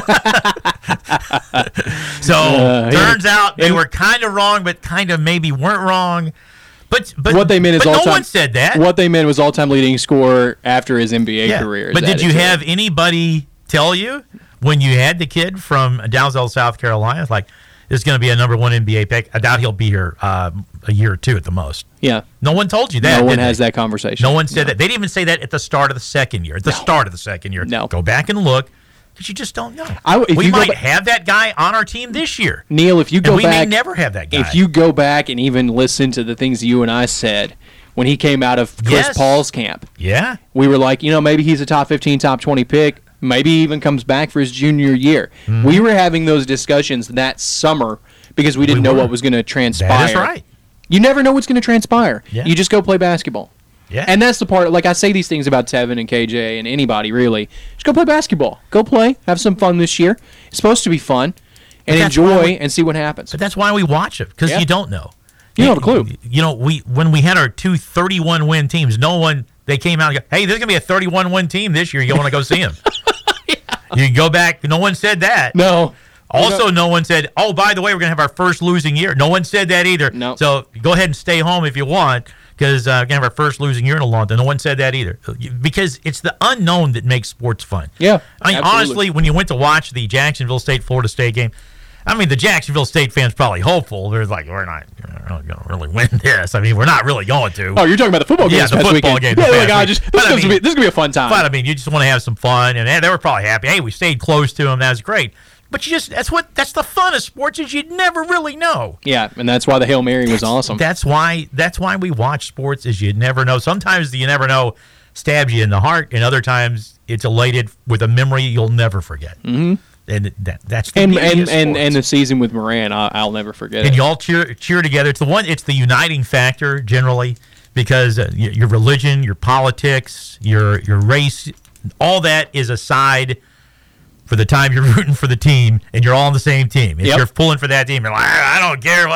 So turns out they were kind of wrong, but kind of maybe weren't wrong. But what they meant is no one said that. What they meant was all-time leading scorer after his NBA career. But did you have anybody tell you when you had the kid from Dalzell, South Carolina, it's like, this is going to be a number 1 NBA pick? I doubt he'll be here a year or two at the most. Yeah. No one told you that. No one has that conversation. No one said that. They didn't even say that at the start of the second year. At the start of the second year. No. Go back and look, because you just don't know. We might have that guy on our team this year. Neil, if you go back, we may never have that guy. If you go back and even listen to the things you and I said when he came out of Chris Paul's camp, we were like, maybe he's a top 15, top 20 pick. Maybe he even comes back for his junior year. Mm-hmm. We were having those discussions that summer because we didn't know what was going to transpire. That is right. You never know what's going to transpire. Yeah. You just go play basketball. Yeah. And that's the part, like I say these things about Tevin and KJ and anybody really. Just go play basketball. Go play. Have some fun this year. It's supposed to be fun. And enjoy and see what happens. But that's why we watch it, because you don't know. You don't have a clue. When we had our 2 31-win teams, they came out and go, hey, there's going to be a 31-win team this year. You want to go see them. You can go back. No one said that. No. Also, no one said, oh, by the way, we're going to have our first losing year. No one said that either. No. So go ahead and stay home if you want, because we're going to have our first losing year in a long time. No one said that either. Because it's the unknown that makes sports fun. Yeah. I mean, honestly, when you went to watch the Jacksonville State-Florida State game, I mean, the Jacksonville State fans probably hopeful. They're like, we're not going to really win this. I mean, we're not really going to. Oh, you're talking about the football game? Yeah, the football game. Yeah, this is going to be a fun time. But I mean, you just want to have some fun, and they were probably happy. Hey, we stayed close to them. That was great. But that's the fun of sports, is you'd never really know. Yeah, and that's why the Hail Mary was awesome. That's why we watch sports, is you never know. Sometimes the you never know stabs you in the heart, and other times it's elated with a memory you'll never forget. Mm-hmm. And that's the beauty of sports. And the season with Moran, I'll never forget. And you all cheer together. It's the uniting factor generally, because your religion, your politics, your race, all that is aside for the time you're rooting for the team, and you're all on the same team. If you're pulling for that team, you're like, I don't care.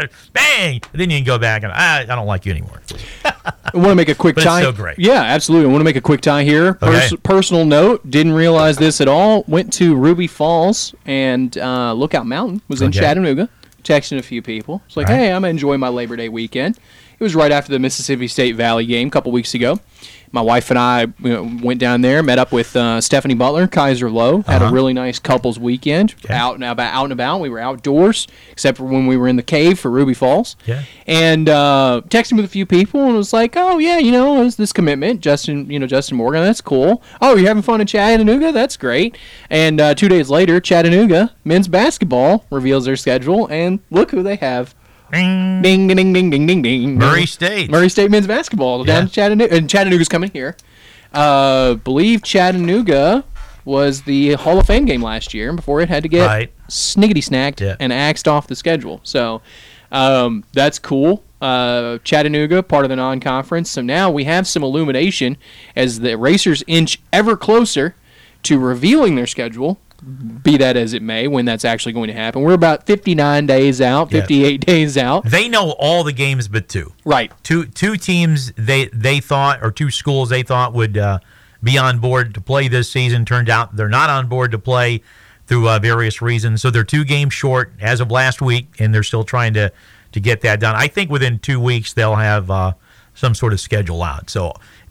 Bang! And then you can go back and I don't like you anymore. I want to make a quick tie. It's so great. Yeah, absolutely. I want to make a quick tie here. Okay. Personal note, didn't realize this at all. Went to Ruby Falls, and Lookout Mountain was in Chattanooga. Texting a few people. It's like, hey, I'm going to enjoy my Labor Day weekend. It was right after the Mississippi State Valley game a couple weeks ago. My wife and I went down there, met up with Stephanie Butler, Kaiser Lowe, had a really nice couples weekend, out and about. We were outdoors, except for when we were in the cave for Ruby Falls. Yeah. And texting with a few people, and was like, oh, yeah, it's this commitment. Justin Morgan, that's cool. Oh, you're having fun in Chattanooga? That's great. And 2 days later, Chattanooga men's basketball reveals their schedule, and look who they have. Ding, ding, ding, ding, ding, ding, ding. Murray State men's basketball down to Chattanooga. And Chattanooga's coming here. Believe Chattanooga was the Hall of Fame game last year, and before it had to get sniggity-snacked and axed off the schedule. So that's cool. Chattanooga, part of the non-conference. So now we have some illumination as the Racers inch ever closer to revealing their schedule, be that as it may, when that's actually going to happen. We're about 59 days out, 58 days out. They know all the games but two. Right. Two teams they thought, or two schools they thought would be on board to play this season. Turned out they're not on board to play through various reasons. So they're 2 games short as of last week, and they're still trying to get that done. I think within 2 weeks they'll have some sort of schedule out. So if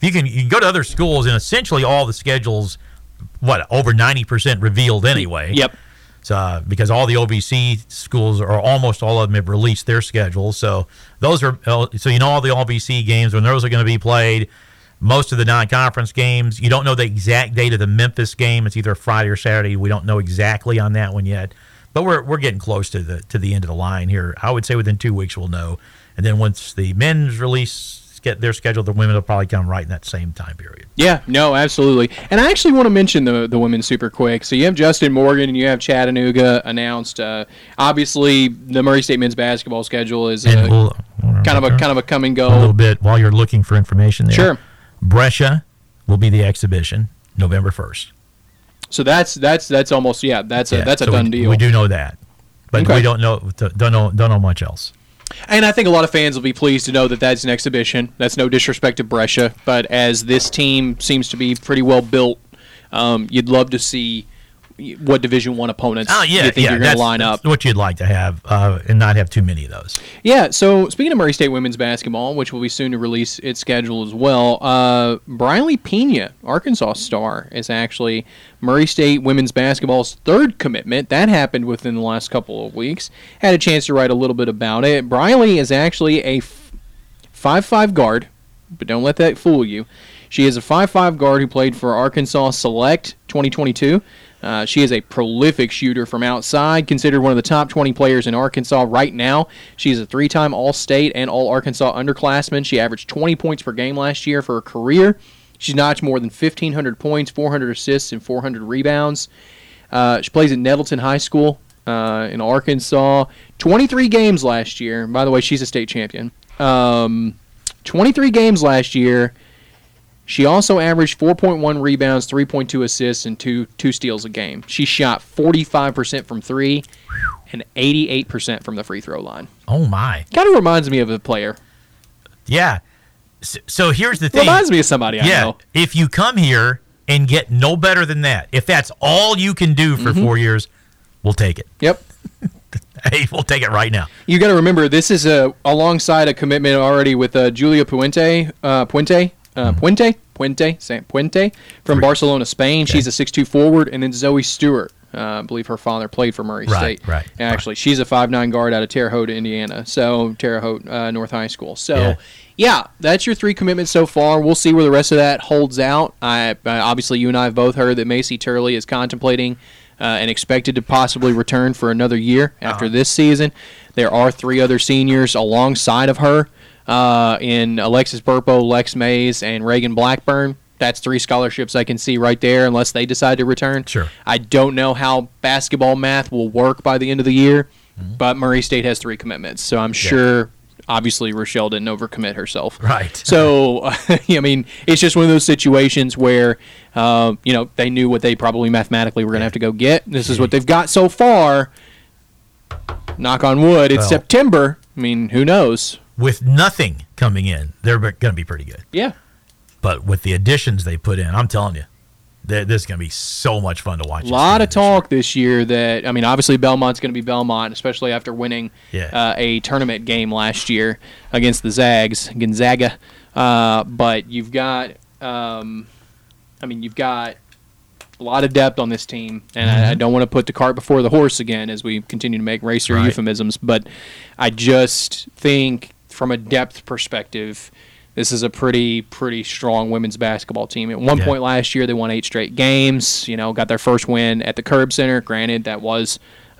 you can go to other schools, and essentially all the schedules, over 90% revealed anyway. Yep. So, because all the OVC schools, or almost all of them, have released their schedules. So those are all the OVC games, when those are going to be played. Most of the non-conference games, you don't know the exact date of the Memphis game. It's either Friday or Saturday. We don't know exactly on that one yet, but we're getting close to the end of the line here. I would say within 2 weeks we'll know, and then once the men's release get their schedule, the women will probably come right in that same time period. Yeah, no, absolutely. And I actually want to mention the women super quick. So you have Justin Morgan and you have Chattanooga announced. Obviously, the Murray State men's basketball schedule is kind of a come and go. A little bit while you're looking for information there. Sure. Brescia will be the exhibition November 1st. So that's almost that's a done deal. We do know that, but we don't know much else. And I think a lot of fans will be pleased to know that that's an exhibition. That's no disrespect to Brescia, but as this team seems to be pretty well built, you'd love to see what Division I opponents you think you're going to line up. That's what you'd like to have, and not have too many of those. Yeah, so speaking of Murray State women's basketball, which will be soon to release its schedule as well, Briley Pena, Arkansas star, is actually Murray State women's basketball's third commitment. That happened within the last couple of weeks. Had a chance to write a little bit about it. Briley is actually a 5'5 guard, but don't let that fool you. She is a 5'5 guard who played for Arkansas Select 2022. She is a prolific shooter from outside, considered one of the top 20 players in Arkansas right now. She is a 3-time All-State and All-Arkansas underclassman. She averaged 20 points per game last year for her career. She's notched more than 1,500 points, 400 assists, and 400 rebounds. She plays at Nettleton High School in Arkansas. 23 games last year. By the way, she's a state champion. 23 games last year. She also averaged 4.1 rebounds, 3.2 assists, and two steals a game. She shot 45% from three and 88% from the free throw line. Oh, my. Kind of reminds me of a player. Yeah. So here's the thing. Reminds me of somebody I know. If you come here and get no better than that, if that's all you can do for 4 years, we'll take it. Yep. Hey, we'll take it right now. You got to remember, this is alongside a commitment already with Julia Puente from Barcelona, Spain. Okay. She's a 6'2 forward, and then Zoe Stewart. I believe her father played for Murray State. Right. Actually, she's a 5'9 guard out of Terre Haute, Indiana. So Terre Haute North High School. So, yeah, that's your 3 commitments so far. We'll see where the rest of that holds out. Obviously, you and I have both heard that Macy Turley is contemplating and expected to possibly return for another year after this season. There are 3 other seniors alongside of her. In Alexis Burpo, Lex Mays, and Reagan Blackburn. That's 3 scholarships I can see right there unless they decide to return. Sure. I don't know how basketball math will work by the end of the year, but Murray State has 3 commitments. So I'm sure, obviously, Rochelle didn't overcommit herself. Right. So, I mean, it's just one of those situations where, they knew what they probably mathematically were going to have to go get. This is what they've got so far. Knock on wood. It's September. I mean, who knows? With nothing coming in, they're going to be pretty good. Yeah. But with the additions they put in, I'm telling you, this is going to be so much fun to watch. A lot of talk this year that, I mean, obviously Belmont's going to be Belmont, especially after winning a tournament game last year against the Zags, Gonzaga. But you've got, you've got a lot of depth on this team, and I don't want to put the cart before the horse again as we continue to make racer euphemisms, but I just think from a depth perspective, this is a pretty strong women's basketball team. At one point last year, they won 8 straight games. Got their first win at the Curb Center. Granted, that was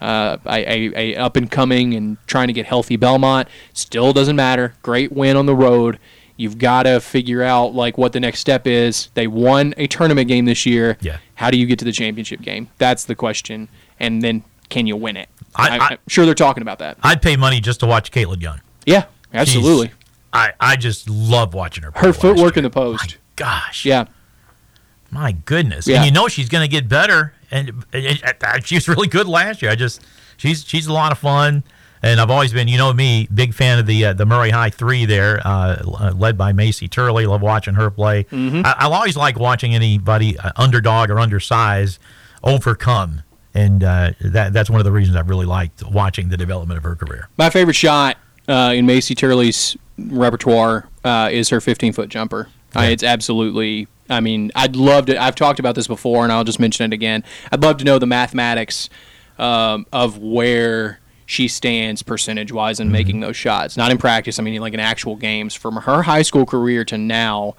a up and coming and trying to get healthy Belmont. Still doesn't matter. Great win on the road. You've got to figure out what the next step is. They won a tournament game this year. Yeah. How do you get to the championship game? That's the question. And then can you win it? I'm sure they're talking about that. I'd pay money just to watch Caitlin Young. Yeah, absolutely. I just love watching her play. Her footwork in the post. My gosh. Yeah. My goodness. Yeah. And she's going to get better. And she was really good last year. She's a lot of fun. And I've always been, me, big fan of the Murray High 3 there, led by Macy Turley. Love watching her play. I'll always like watching anybody, underdog or undersized, overcome. And that's one of the reasons I've really liked watching the development of her career. My favorite shot in Macy Turley's repertoire is her 15-foot jumper. Yeah. It's absolutely. I mean, I'd love to. I've talked about this before, and I'll just mention it again. I'd love to know the mathematics of where she stands percentage-wise in making those shots. Not in practice. I mean, like in actual games. From her high school career to now,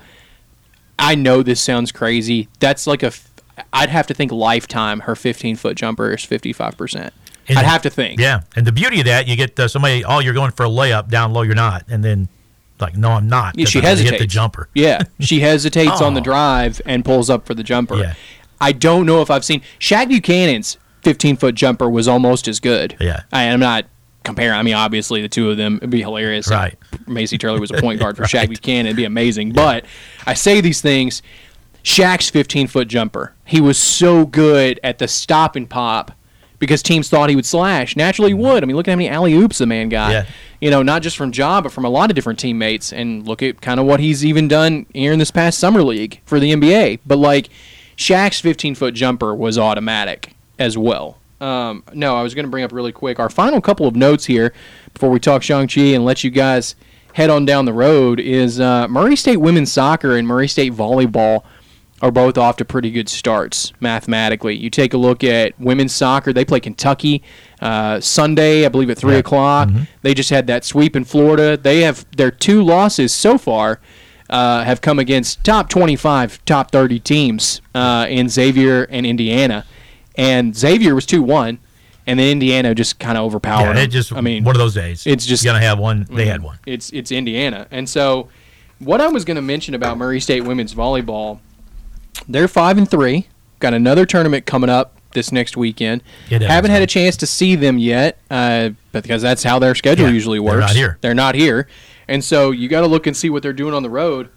I know this sounds crazy. That's like I'd have to think lifetime. Her 15-foot jumper is 55%. I'd have to think. Yeah, and the beauty of that, you get somebody, you're going for a layup, down low, you're not. And then, like, no, I'm not. Yeah, she I'm gonna hesitates. hit the jumper. Yeah, she hesitates on the drive and pulls up for the jumper. Yeah. I don't know if I've seen Shaq Buchanan's 15-foot jumper was almost as good. Yeah. I'm not comparing. I mean, obviously, the two of them would be hilarious. Right. Macy Turley was a point guard for Right. Shaq Buchanan. It'd be amazing. Yeah. But I say these things. Shaq's 15-foot jumper, he was so good at the stop and pop because teams thought he would slash. Naturally, he would. I mean, look at how many alley-oops the man got. Yeah. You know, not just from Ja, but from a lot of different teammates. And look at kind of what he's even done here in this past summer league for the NBA. But, like, Shaq's 15-foot jumper was automatic as well. No, I was going to bring up really quick our final couple of notes here before we talk Shang-Chi and let you guys head on down the road is Murray State women's soccer and Murray State volleyball are both off to pretty good starts mathematically. You take a look at women's soccer. They play Kentucky Sunday, I believe, at 3 o'clock. Mm-hmm. They just had that sweep in Florida. They have their 2 losses so far have come against top 25, top 30 teams in Xavier and Indiana. And Xavier was 2-1, and then Indiana just kind of overpowered them. It just, one of those days. It's just going to have one. They had one. It's Indiana. And so what I was going to mention about Murray State women's volleyball, they're 5-3. Got another tournament coming up this next weekend. Haven't had a chance to see them yet, but because that's how their schedule usually works. They're not here. And so you got to look and see what they're doing on the road.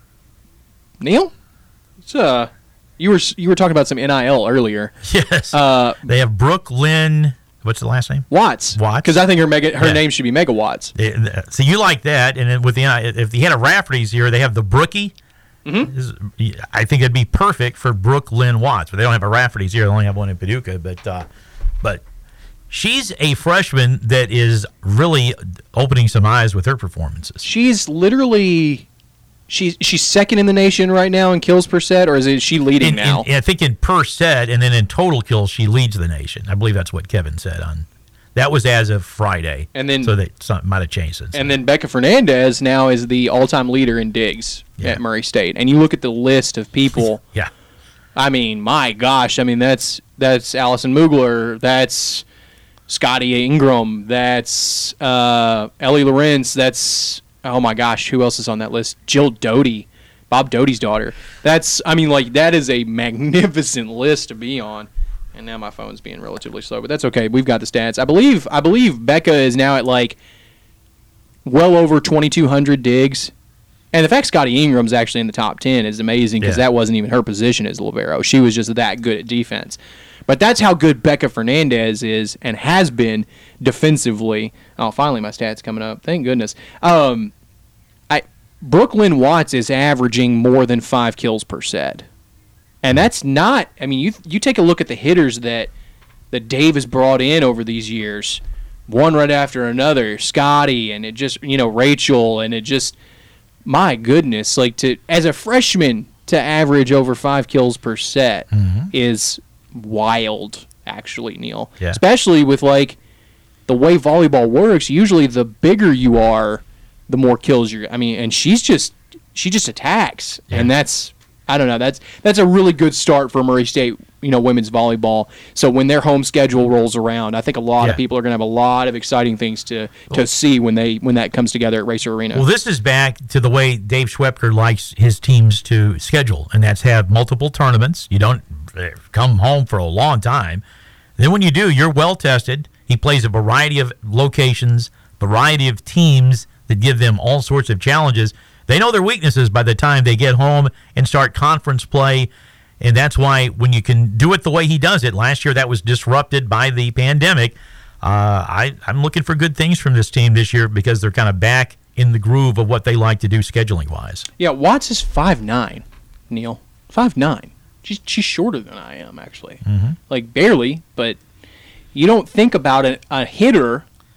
Neil, it's you were talking about some NIL earlier. Yes. They have Brooke Lynn. What's the last name? Watts. Because I think her name should be Mega Watts. So you like that, and then with the if you had a Rafferty's here, they have the Brookie. Mm-hmm. I think it'd be perfect for Brooke Lynn Watts, but they don't have a Rafferty's here. They only have one in Paducah. But she's a freshman that is really opening some eyes with her performances. She's literally she's second in the nation right now in kills per set, or is she leading now? I think in per set, and then in total kills, she leads the nation. I believe that's what Kevin said on. That was as of Friday, and then something might have changed since. And then Becca Fernandez now is the all-time leader in digs at Murray State. And you look at the list of people. Yeah, I mean, my gosh, I mean that's Allison Mugler, that's Scotty Ingram, that's Ellie Lorenz, that's oh my gosh, who else is on that list? Jill Doty, Bob Doty's daughter. That is a magnificent list to be on. And now my phone's being relatively slow, but that's okay. We've got the stats. I believe Becca is now at like well over 2,200 digs. And the fact Scotty Ingram's actually in the top 10 is amazing because that wasn't even her position as libero. She was just that good at defense. But that's how good Becca Fernandez is and has been defensively. Oh, finally my stats coming up. Thank goodness. Brooke Lynn Watts is averaging more than 5 kills per set. And that's not, I mean, you take a look at the hitters that Dave has brought in over these years, one right after another, Scotty, and it just, Rachel, and it just, my goodness, like as a freshman to average over 5 kills per set is wild, actually, Neil. Yeah. Especially with, like, the way volleyball works, usually the bigger you are, the more kills and she just attacks, and that's, I don't know. That's a really good start for Murray State, women's volleyball. So when their home schedule rolls around, I think a lot of people are going to have a lot of exciting things to see when that comes together at Racer Arena. Well, this is back to the way Dave Schwepker likes his teams to schedule, and that's have multiple tournaments. You don't come home for a long time. Then when you do, you're well tested. He plays a variety of locations, variety of teams that give them all sorts of challenges. They know their weaknesses by the time they get home and start conference play, and that's why when you can do it the way he does it, last year that was disrupted by the pandemic. I'm looking for good things from this team this year because they're kind of back in the groove of what they like to do scheduling-wise. Yeah, Watts is 5'9", Neil. 5'9". She's shorter than I am, actually. Mm-hmm. Like, barely, but you don't think about a hitter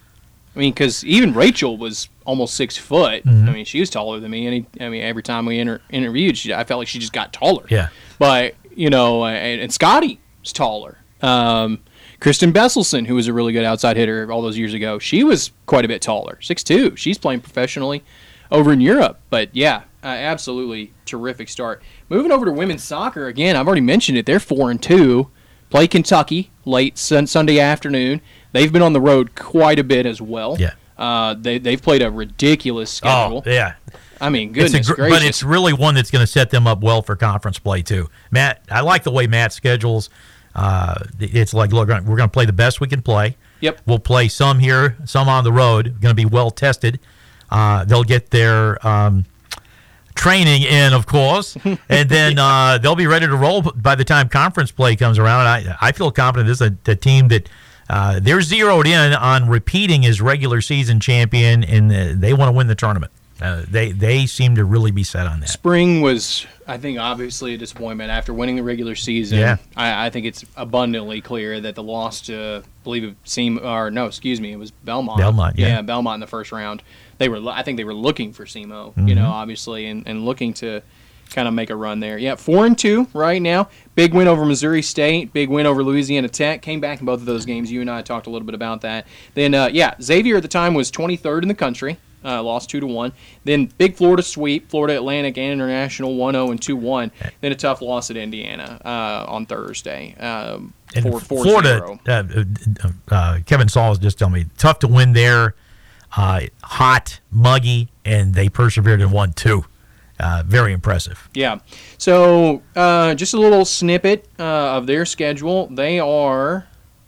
I mean, because even Rachel was almost 6 foot. Mm-hmm. I mean, she was taller than me. Every time we interviewed, I felt like she just got taller. Yeah. But, and Scotty was taller. Kristen Besselson, who was a really good outside hitter all those years ago, she was quite a bit taller, 6'2". She's playing professionally over in Europe. But, yeah, absolutely terrific start. Moving over to women's soccer, again, I've already mentioned it. They're 4-2. Play Kentucky late Sunday afternoon. They've been on the road quite a bit as well. Yeah. They've played a ridiculous schedule. Oh, yeah. I mean, goodness gracious. But it's really one that's going to set them up well for conference play, too. Matt, I like the way Matt schedules. It's like, look, we're going to play the best we can play. Yep. We'll play some here, some on the road. Going to be well tested. They'll get their training in, of course, and then they'll be ready to roll by the time conference play comes around. I feel confident this is a team that they're zeroed in on repeating as regular season champion, and they want to win the tournament. They seem to really be set on that. Spring was, I think, obviously a disappointment after winning the regular season. Yeah. I think it's abundantly clear that the loss to, I believe it was Belmont. Belmont, yeah. Belmont in the first round. I think they were looking for SEMO, obviously, and looking to kind of make a run there. Yeah, 4-2 right now. Big win over Missouri State. Big win over Louisiana Tech. Came back in both of those games. You and I talked a little bit about that. Then, Xavier at the time was 23rd in the country. Lost 2-1. Then big Florida sweep. Florida Atlantic and International 1-0 and 2-1. Then a tough loss at Indiana on Thursday. 4-0. Florida, Kevin Saul was just telling me, tough to win there. Hot, muggy, and they persevered and won 2. Very impressive. Yeah. So just a little snippet of their schedule. They are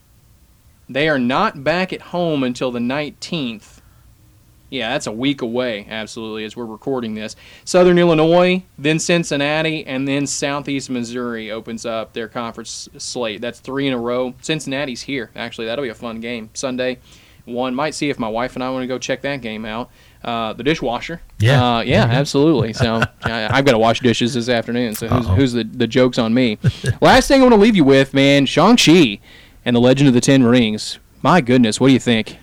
not back at home until the 19th. Yeah, that's a week away, absolutely, as we're recording this. Southern Illinois, then Cincinnati, and then Southeast Missouri opens up their conference slate. That's 3 in a row. Cincinnati's here, actually. That'll be a fun game. Sunday. Might see if my wife and I want to go check that game out. The dishwasher. Yeah. Absolutely. So I've got to wash dishes this afternoon, so who's the joke's on me. Last thing I want to leave you with, man, Shang-Chi and the Legend of the Ten Rings. My goodness, what do you think?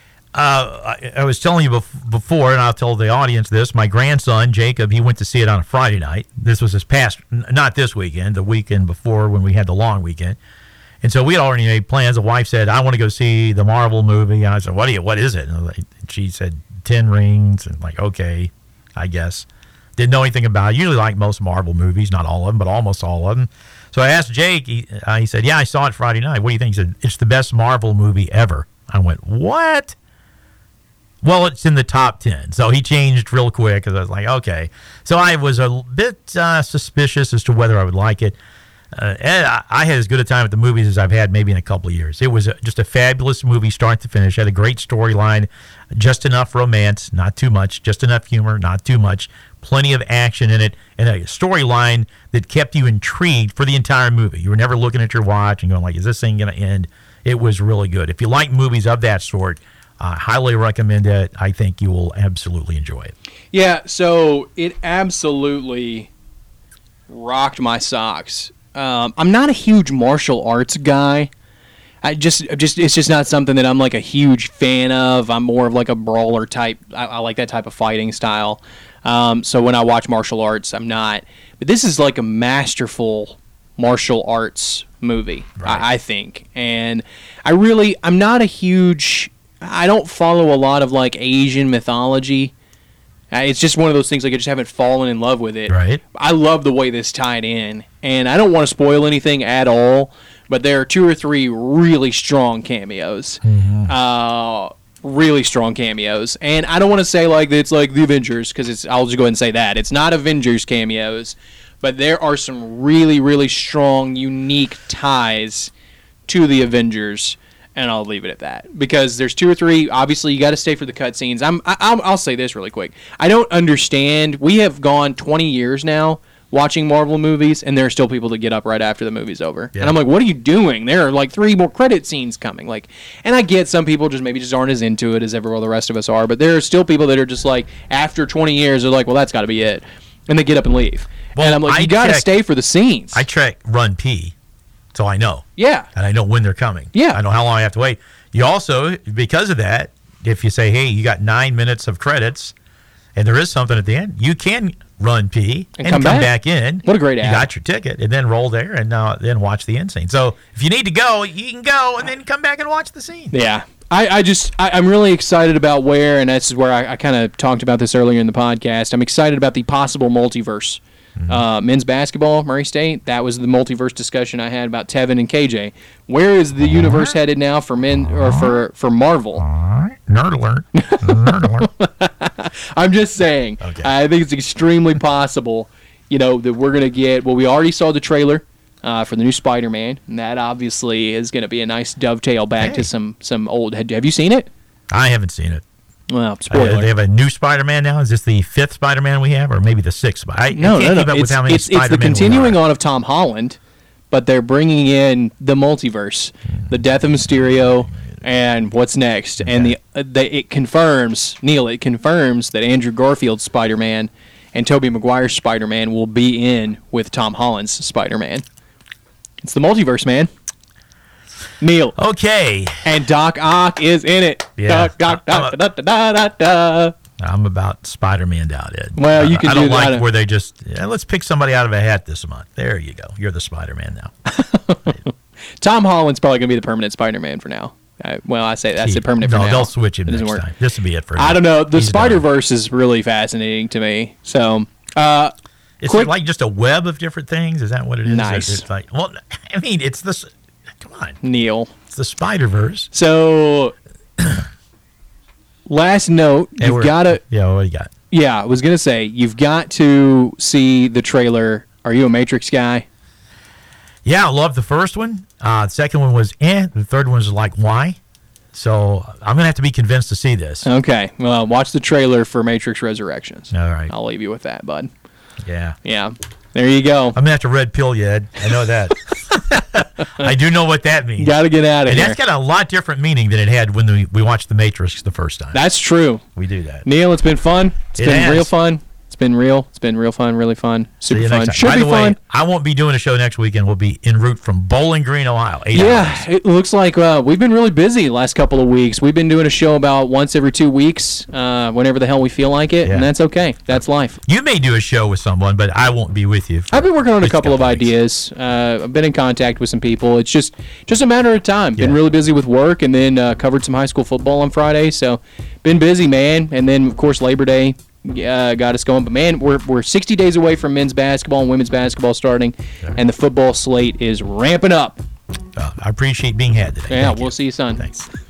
I was telling you before, and I'll tell the audience this, my grandson, Jacob, he went to see it on a Friday night. This was not this weekend, the weekend before when we had the long weekend. And so we had already made plans. The wife said, I want to go see the Marvel movie. And I said, what is it? And she said, 10 Rings. And okay, I guess. Didn't know anything about it. Usually like most Marvel movies, not all of them, but almost all of them. So I asked Jake, he said, yeah, I saw it Friday night. What do you think? He said, it's the best Marvel movie ever. I went, what? Well, it's in the top 10. So he changed real quick because I was like, okay. So I was a bit suspicious as to whether I would like it. And I had as good a time at the movies as I've had maybe in a couple of years. It was just a fabulous movie, start to finish. Had a great storyline, just enough romance, not too much, just enough humor, not too much, plenty of action in it, and a storyline that kept you intrigued for the entire movie. You were never looking at your watch and going like, is this thing going to end? It was really good. If you like movies of that sort, I highly recommend it. I think you will absolutely enjoy it. Yeah, so it absolutely rocked my socks. I'm not a huge martial arts guy. It's just not something that I'm like a huge fan of. I'm more of like a brawler type. I like that type of fighting style. So when I watch martial arts, I'm not. But this is like a masterful martial arts movie, right. I think. And I'm not a huge. I don't follow a lot of like Asian mythology. It's just one of those things like I just haven't fallen in love with it. Right. I love the way this tied in, and I don't want to spoil anything at all, but there are 2 or 3 really strong cameos. Mm-hmm. Really strong cameos. And I don't want to say like it's like the Avengers, because I'll just go ahead and say that. It's not Avengers cameos, but there are some really, really strong, unique ties to the Avengers. And I'll leave it at that because there's 2 or 3. Obviously, you got to stay for the cutscenes. I'll say this really quick. I don't understand. We have gone 20 years now watching Marvel movies, and there are still people that get up right after the movie's over. Yeah. And I'm like, what are you doing? There are like 3 more credit scenes coming. Like, and I get some people just aren't as into it as every all the rest of us are, but there are still people that are just like after 20 years, they're like, well, that's got to be it, and they get up and leave. Well, and I'm like, you got to stay for the scenes. I check Run P. So I know. Yeah. And I know when they're coming. Yeah. I know how long I have to wait. You also, because of that, if you say, hey, you got 9 minutes of credits, and there is something at the end, you can run pee and come back in. What a great You app. got your ticket, and then roll there, and then watch the end scene. So if you need to go, you can go, and then come back and watch the scene. Yeah. I'm really excited about and this is where I kind of talked about this earlier in the podcast. I'm excited about the possible multiverse. Men's basketball, Murray State, that was the multiverse discussion I had about Tevin and KJ. Where is the universe headed now for men or for Marvel? Nerd alert. Nerd alert. I'm just saying. Okay. I think it's extremely possible, that we're going to get, we already saw the trailer for the new Spider-Man, and that obviously is going to be a nice dovetail back to some old. Have you seen it? I haven't seen it. Well, spoiler. They have a new Spider-Man now. Is this the 5th Spider-Man we have, or maybe the 6th? No. Keep up with how many It's the Spider-Man continuing on of Tom Holland, but they're bringing in the multiverse, the death of Mysterio, and what's next. And it confirms, Neil, that Andrew Garfield's Spider-Man and Tobey Maguire's Spider-Man will be in with Tom Holland's Spider-Man. It's the multiverse, man. Neil. Okay. And Doc Ock is in it. Yeah. Doc, da. I'm about Spider-Man out, Ed. Well, you can I don't do like that. where they just, let's pick somebody out of a hat this month. There you go. You're the Spider-Man now. Tom Holland's probably going to be the permanent Spider-Man for now. I say that's it permanent for now. No, they'll switch him It doesn't next work. time. This will be it for him. I don't know. The He's Spider-Verse is really fascinating to me. So, It's quick- like just a web of different things. Is that what it is? Nice. It's like, well, I mean, it's this. Come on, Neil. it's the Spider-Verse. So, last note, you've got to. Yeah, what do you got? Yeah, I was going to say, you've got to see the trailer. Are you a Matrix guy? Yeah, I love the first one. The second one was The third one was like, why? So I'm gonna have to be convinced to see this. Okay. Well, watch the trailer for Matrix Resurrections. All right. I'll leave you with that, bud. Yeah. Yeah. There you go. I'm gonna have to red pill you, Ed. I know that. I do know what that means. You got to get out of And here. that's got a lot different meaning than it had when we watched The Matrix the first time. That's true. We do that. Neil, it's been fun. It's It been has. real fun. It's been real. It's been real fun, really fun. See Super you fun. next time. Should By be the way, fun. I won't be doing a show next weekend. We'll be en route from Bowling Green, Ohio. 8 Yeah, hours. it looks like we've been really busy the last couple of weeks. We've been doing a show about once every 2 weeks, whenever the hell we feel like it, Yeah. and that's okay. That's life. You may do a show with someone, but I won't be with you. for I've been working on a at least couple of weeks. ideas. I've been in contact with some people. It's just a matter of time. Been Yeah. really busy with work, and then covered some high school football on Friday. So, been busy, man. And then of course Labor Day got us going. But man, we're 60 days away from men's basketball and women's basketball starting, and the football slate is ramping up. I appreciate being had today. Yeah, Thank you. we'll see you, son. Thanks.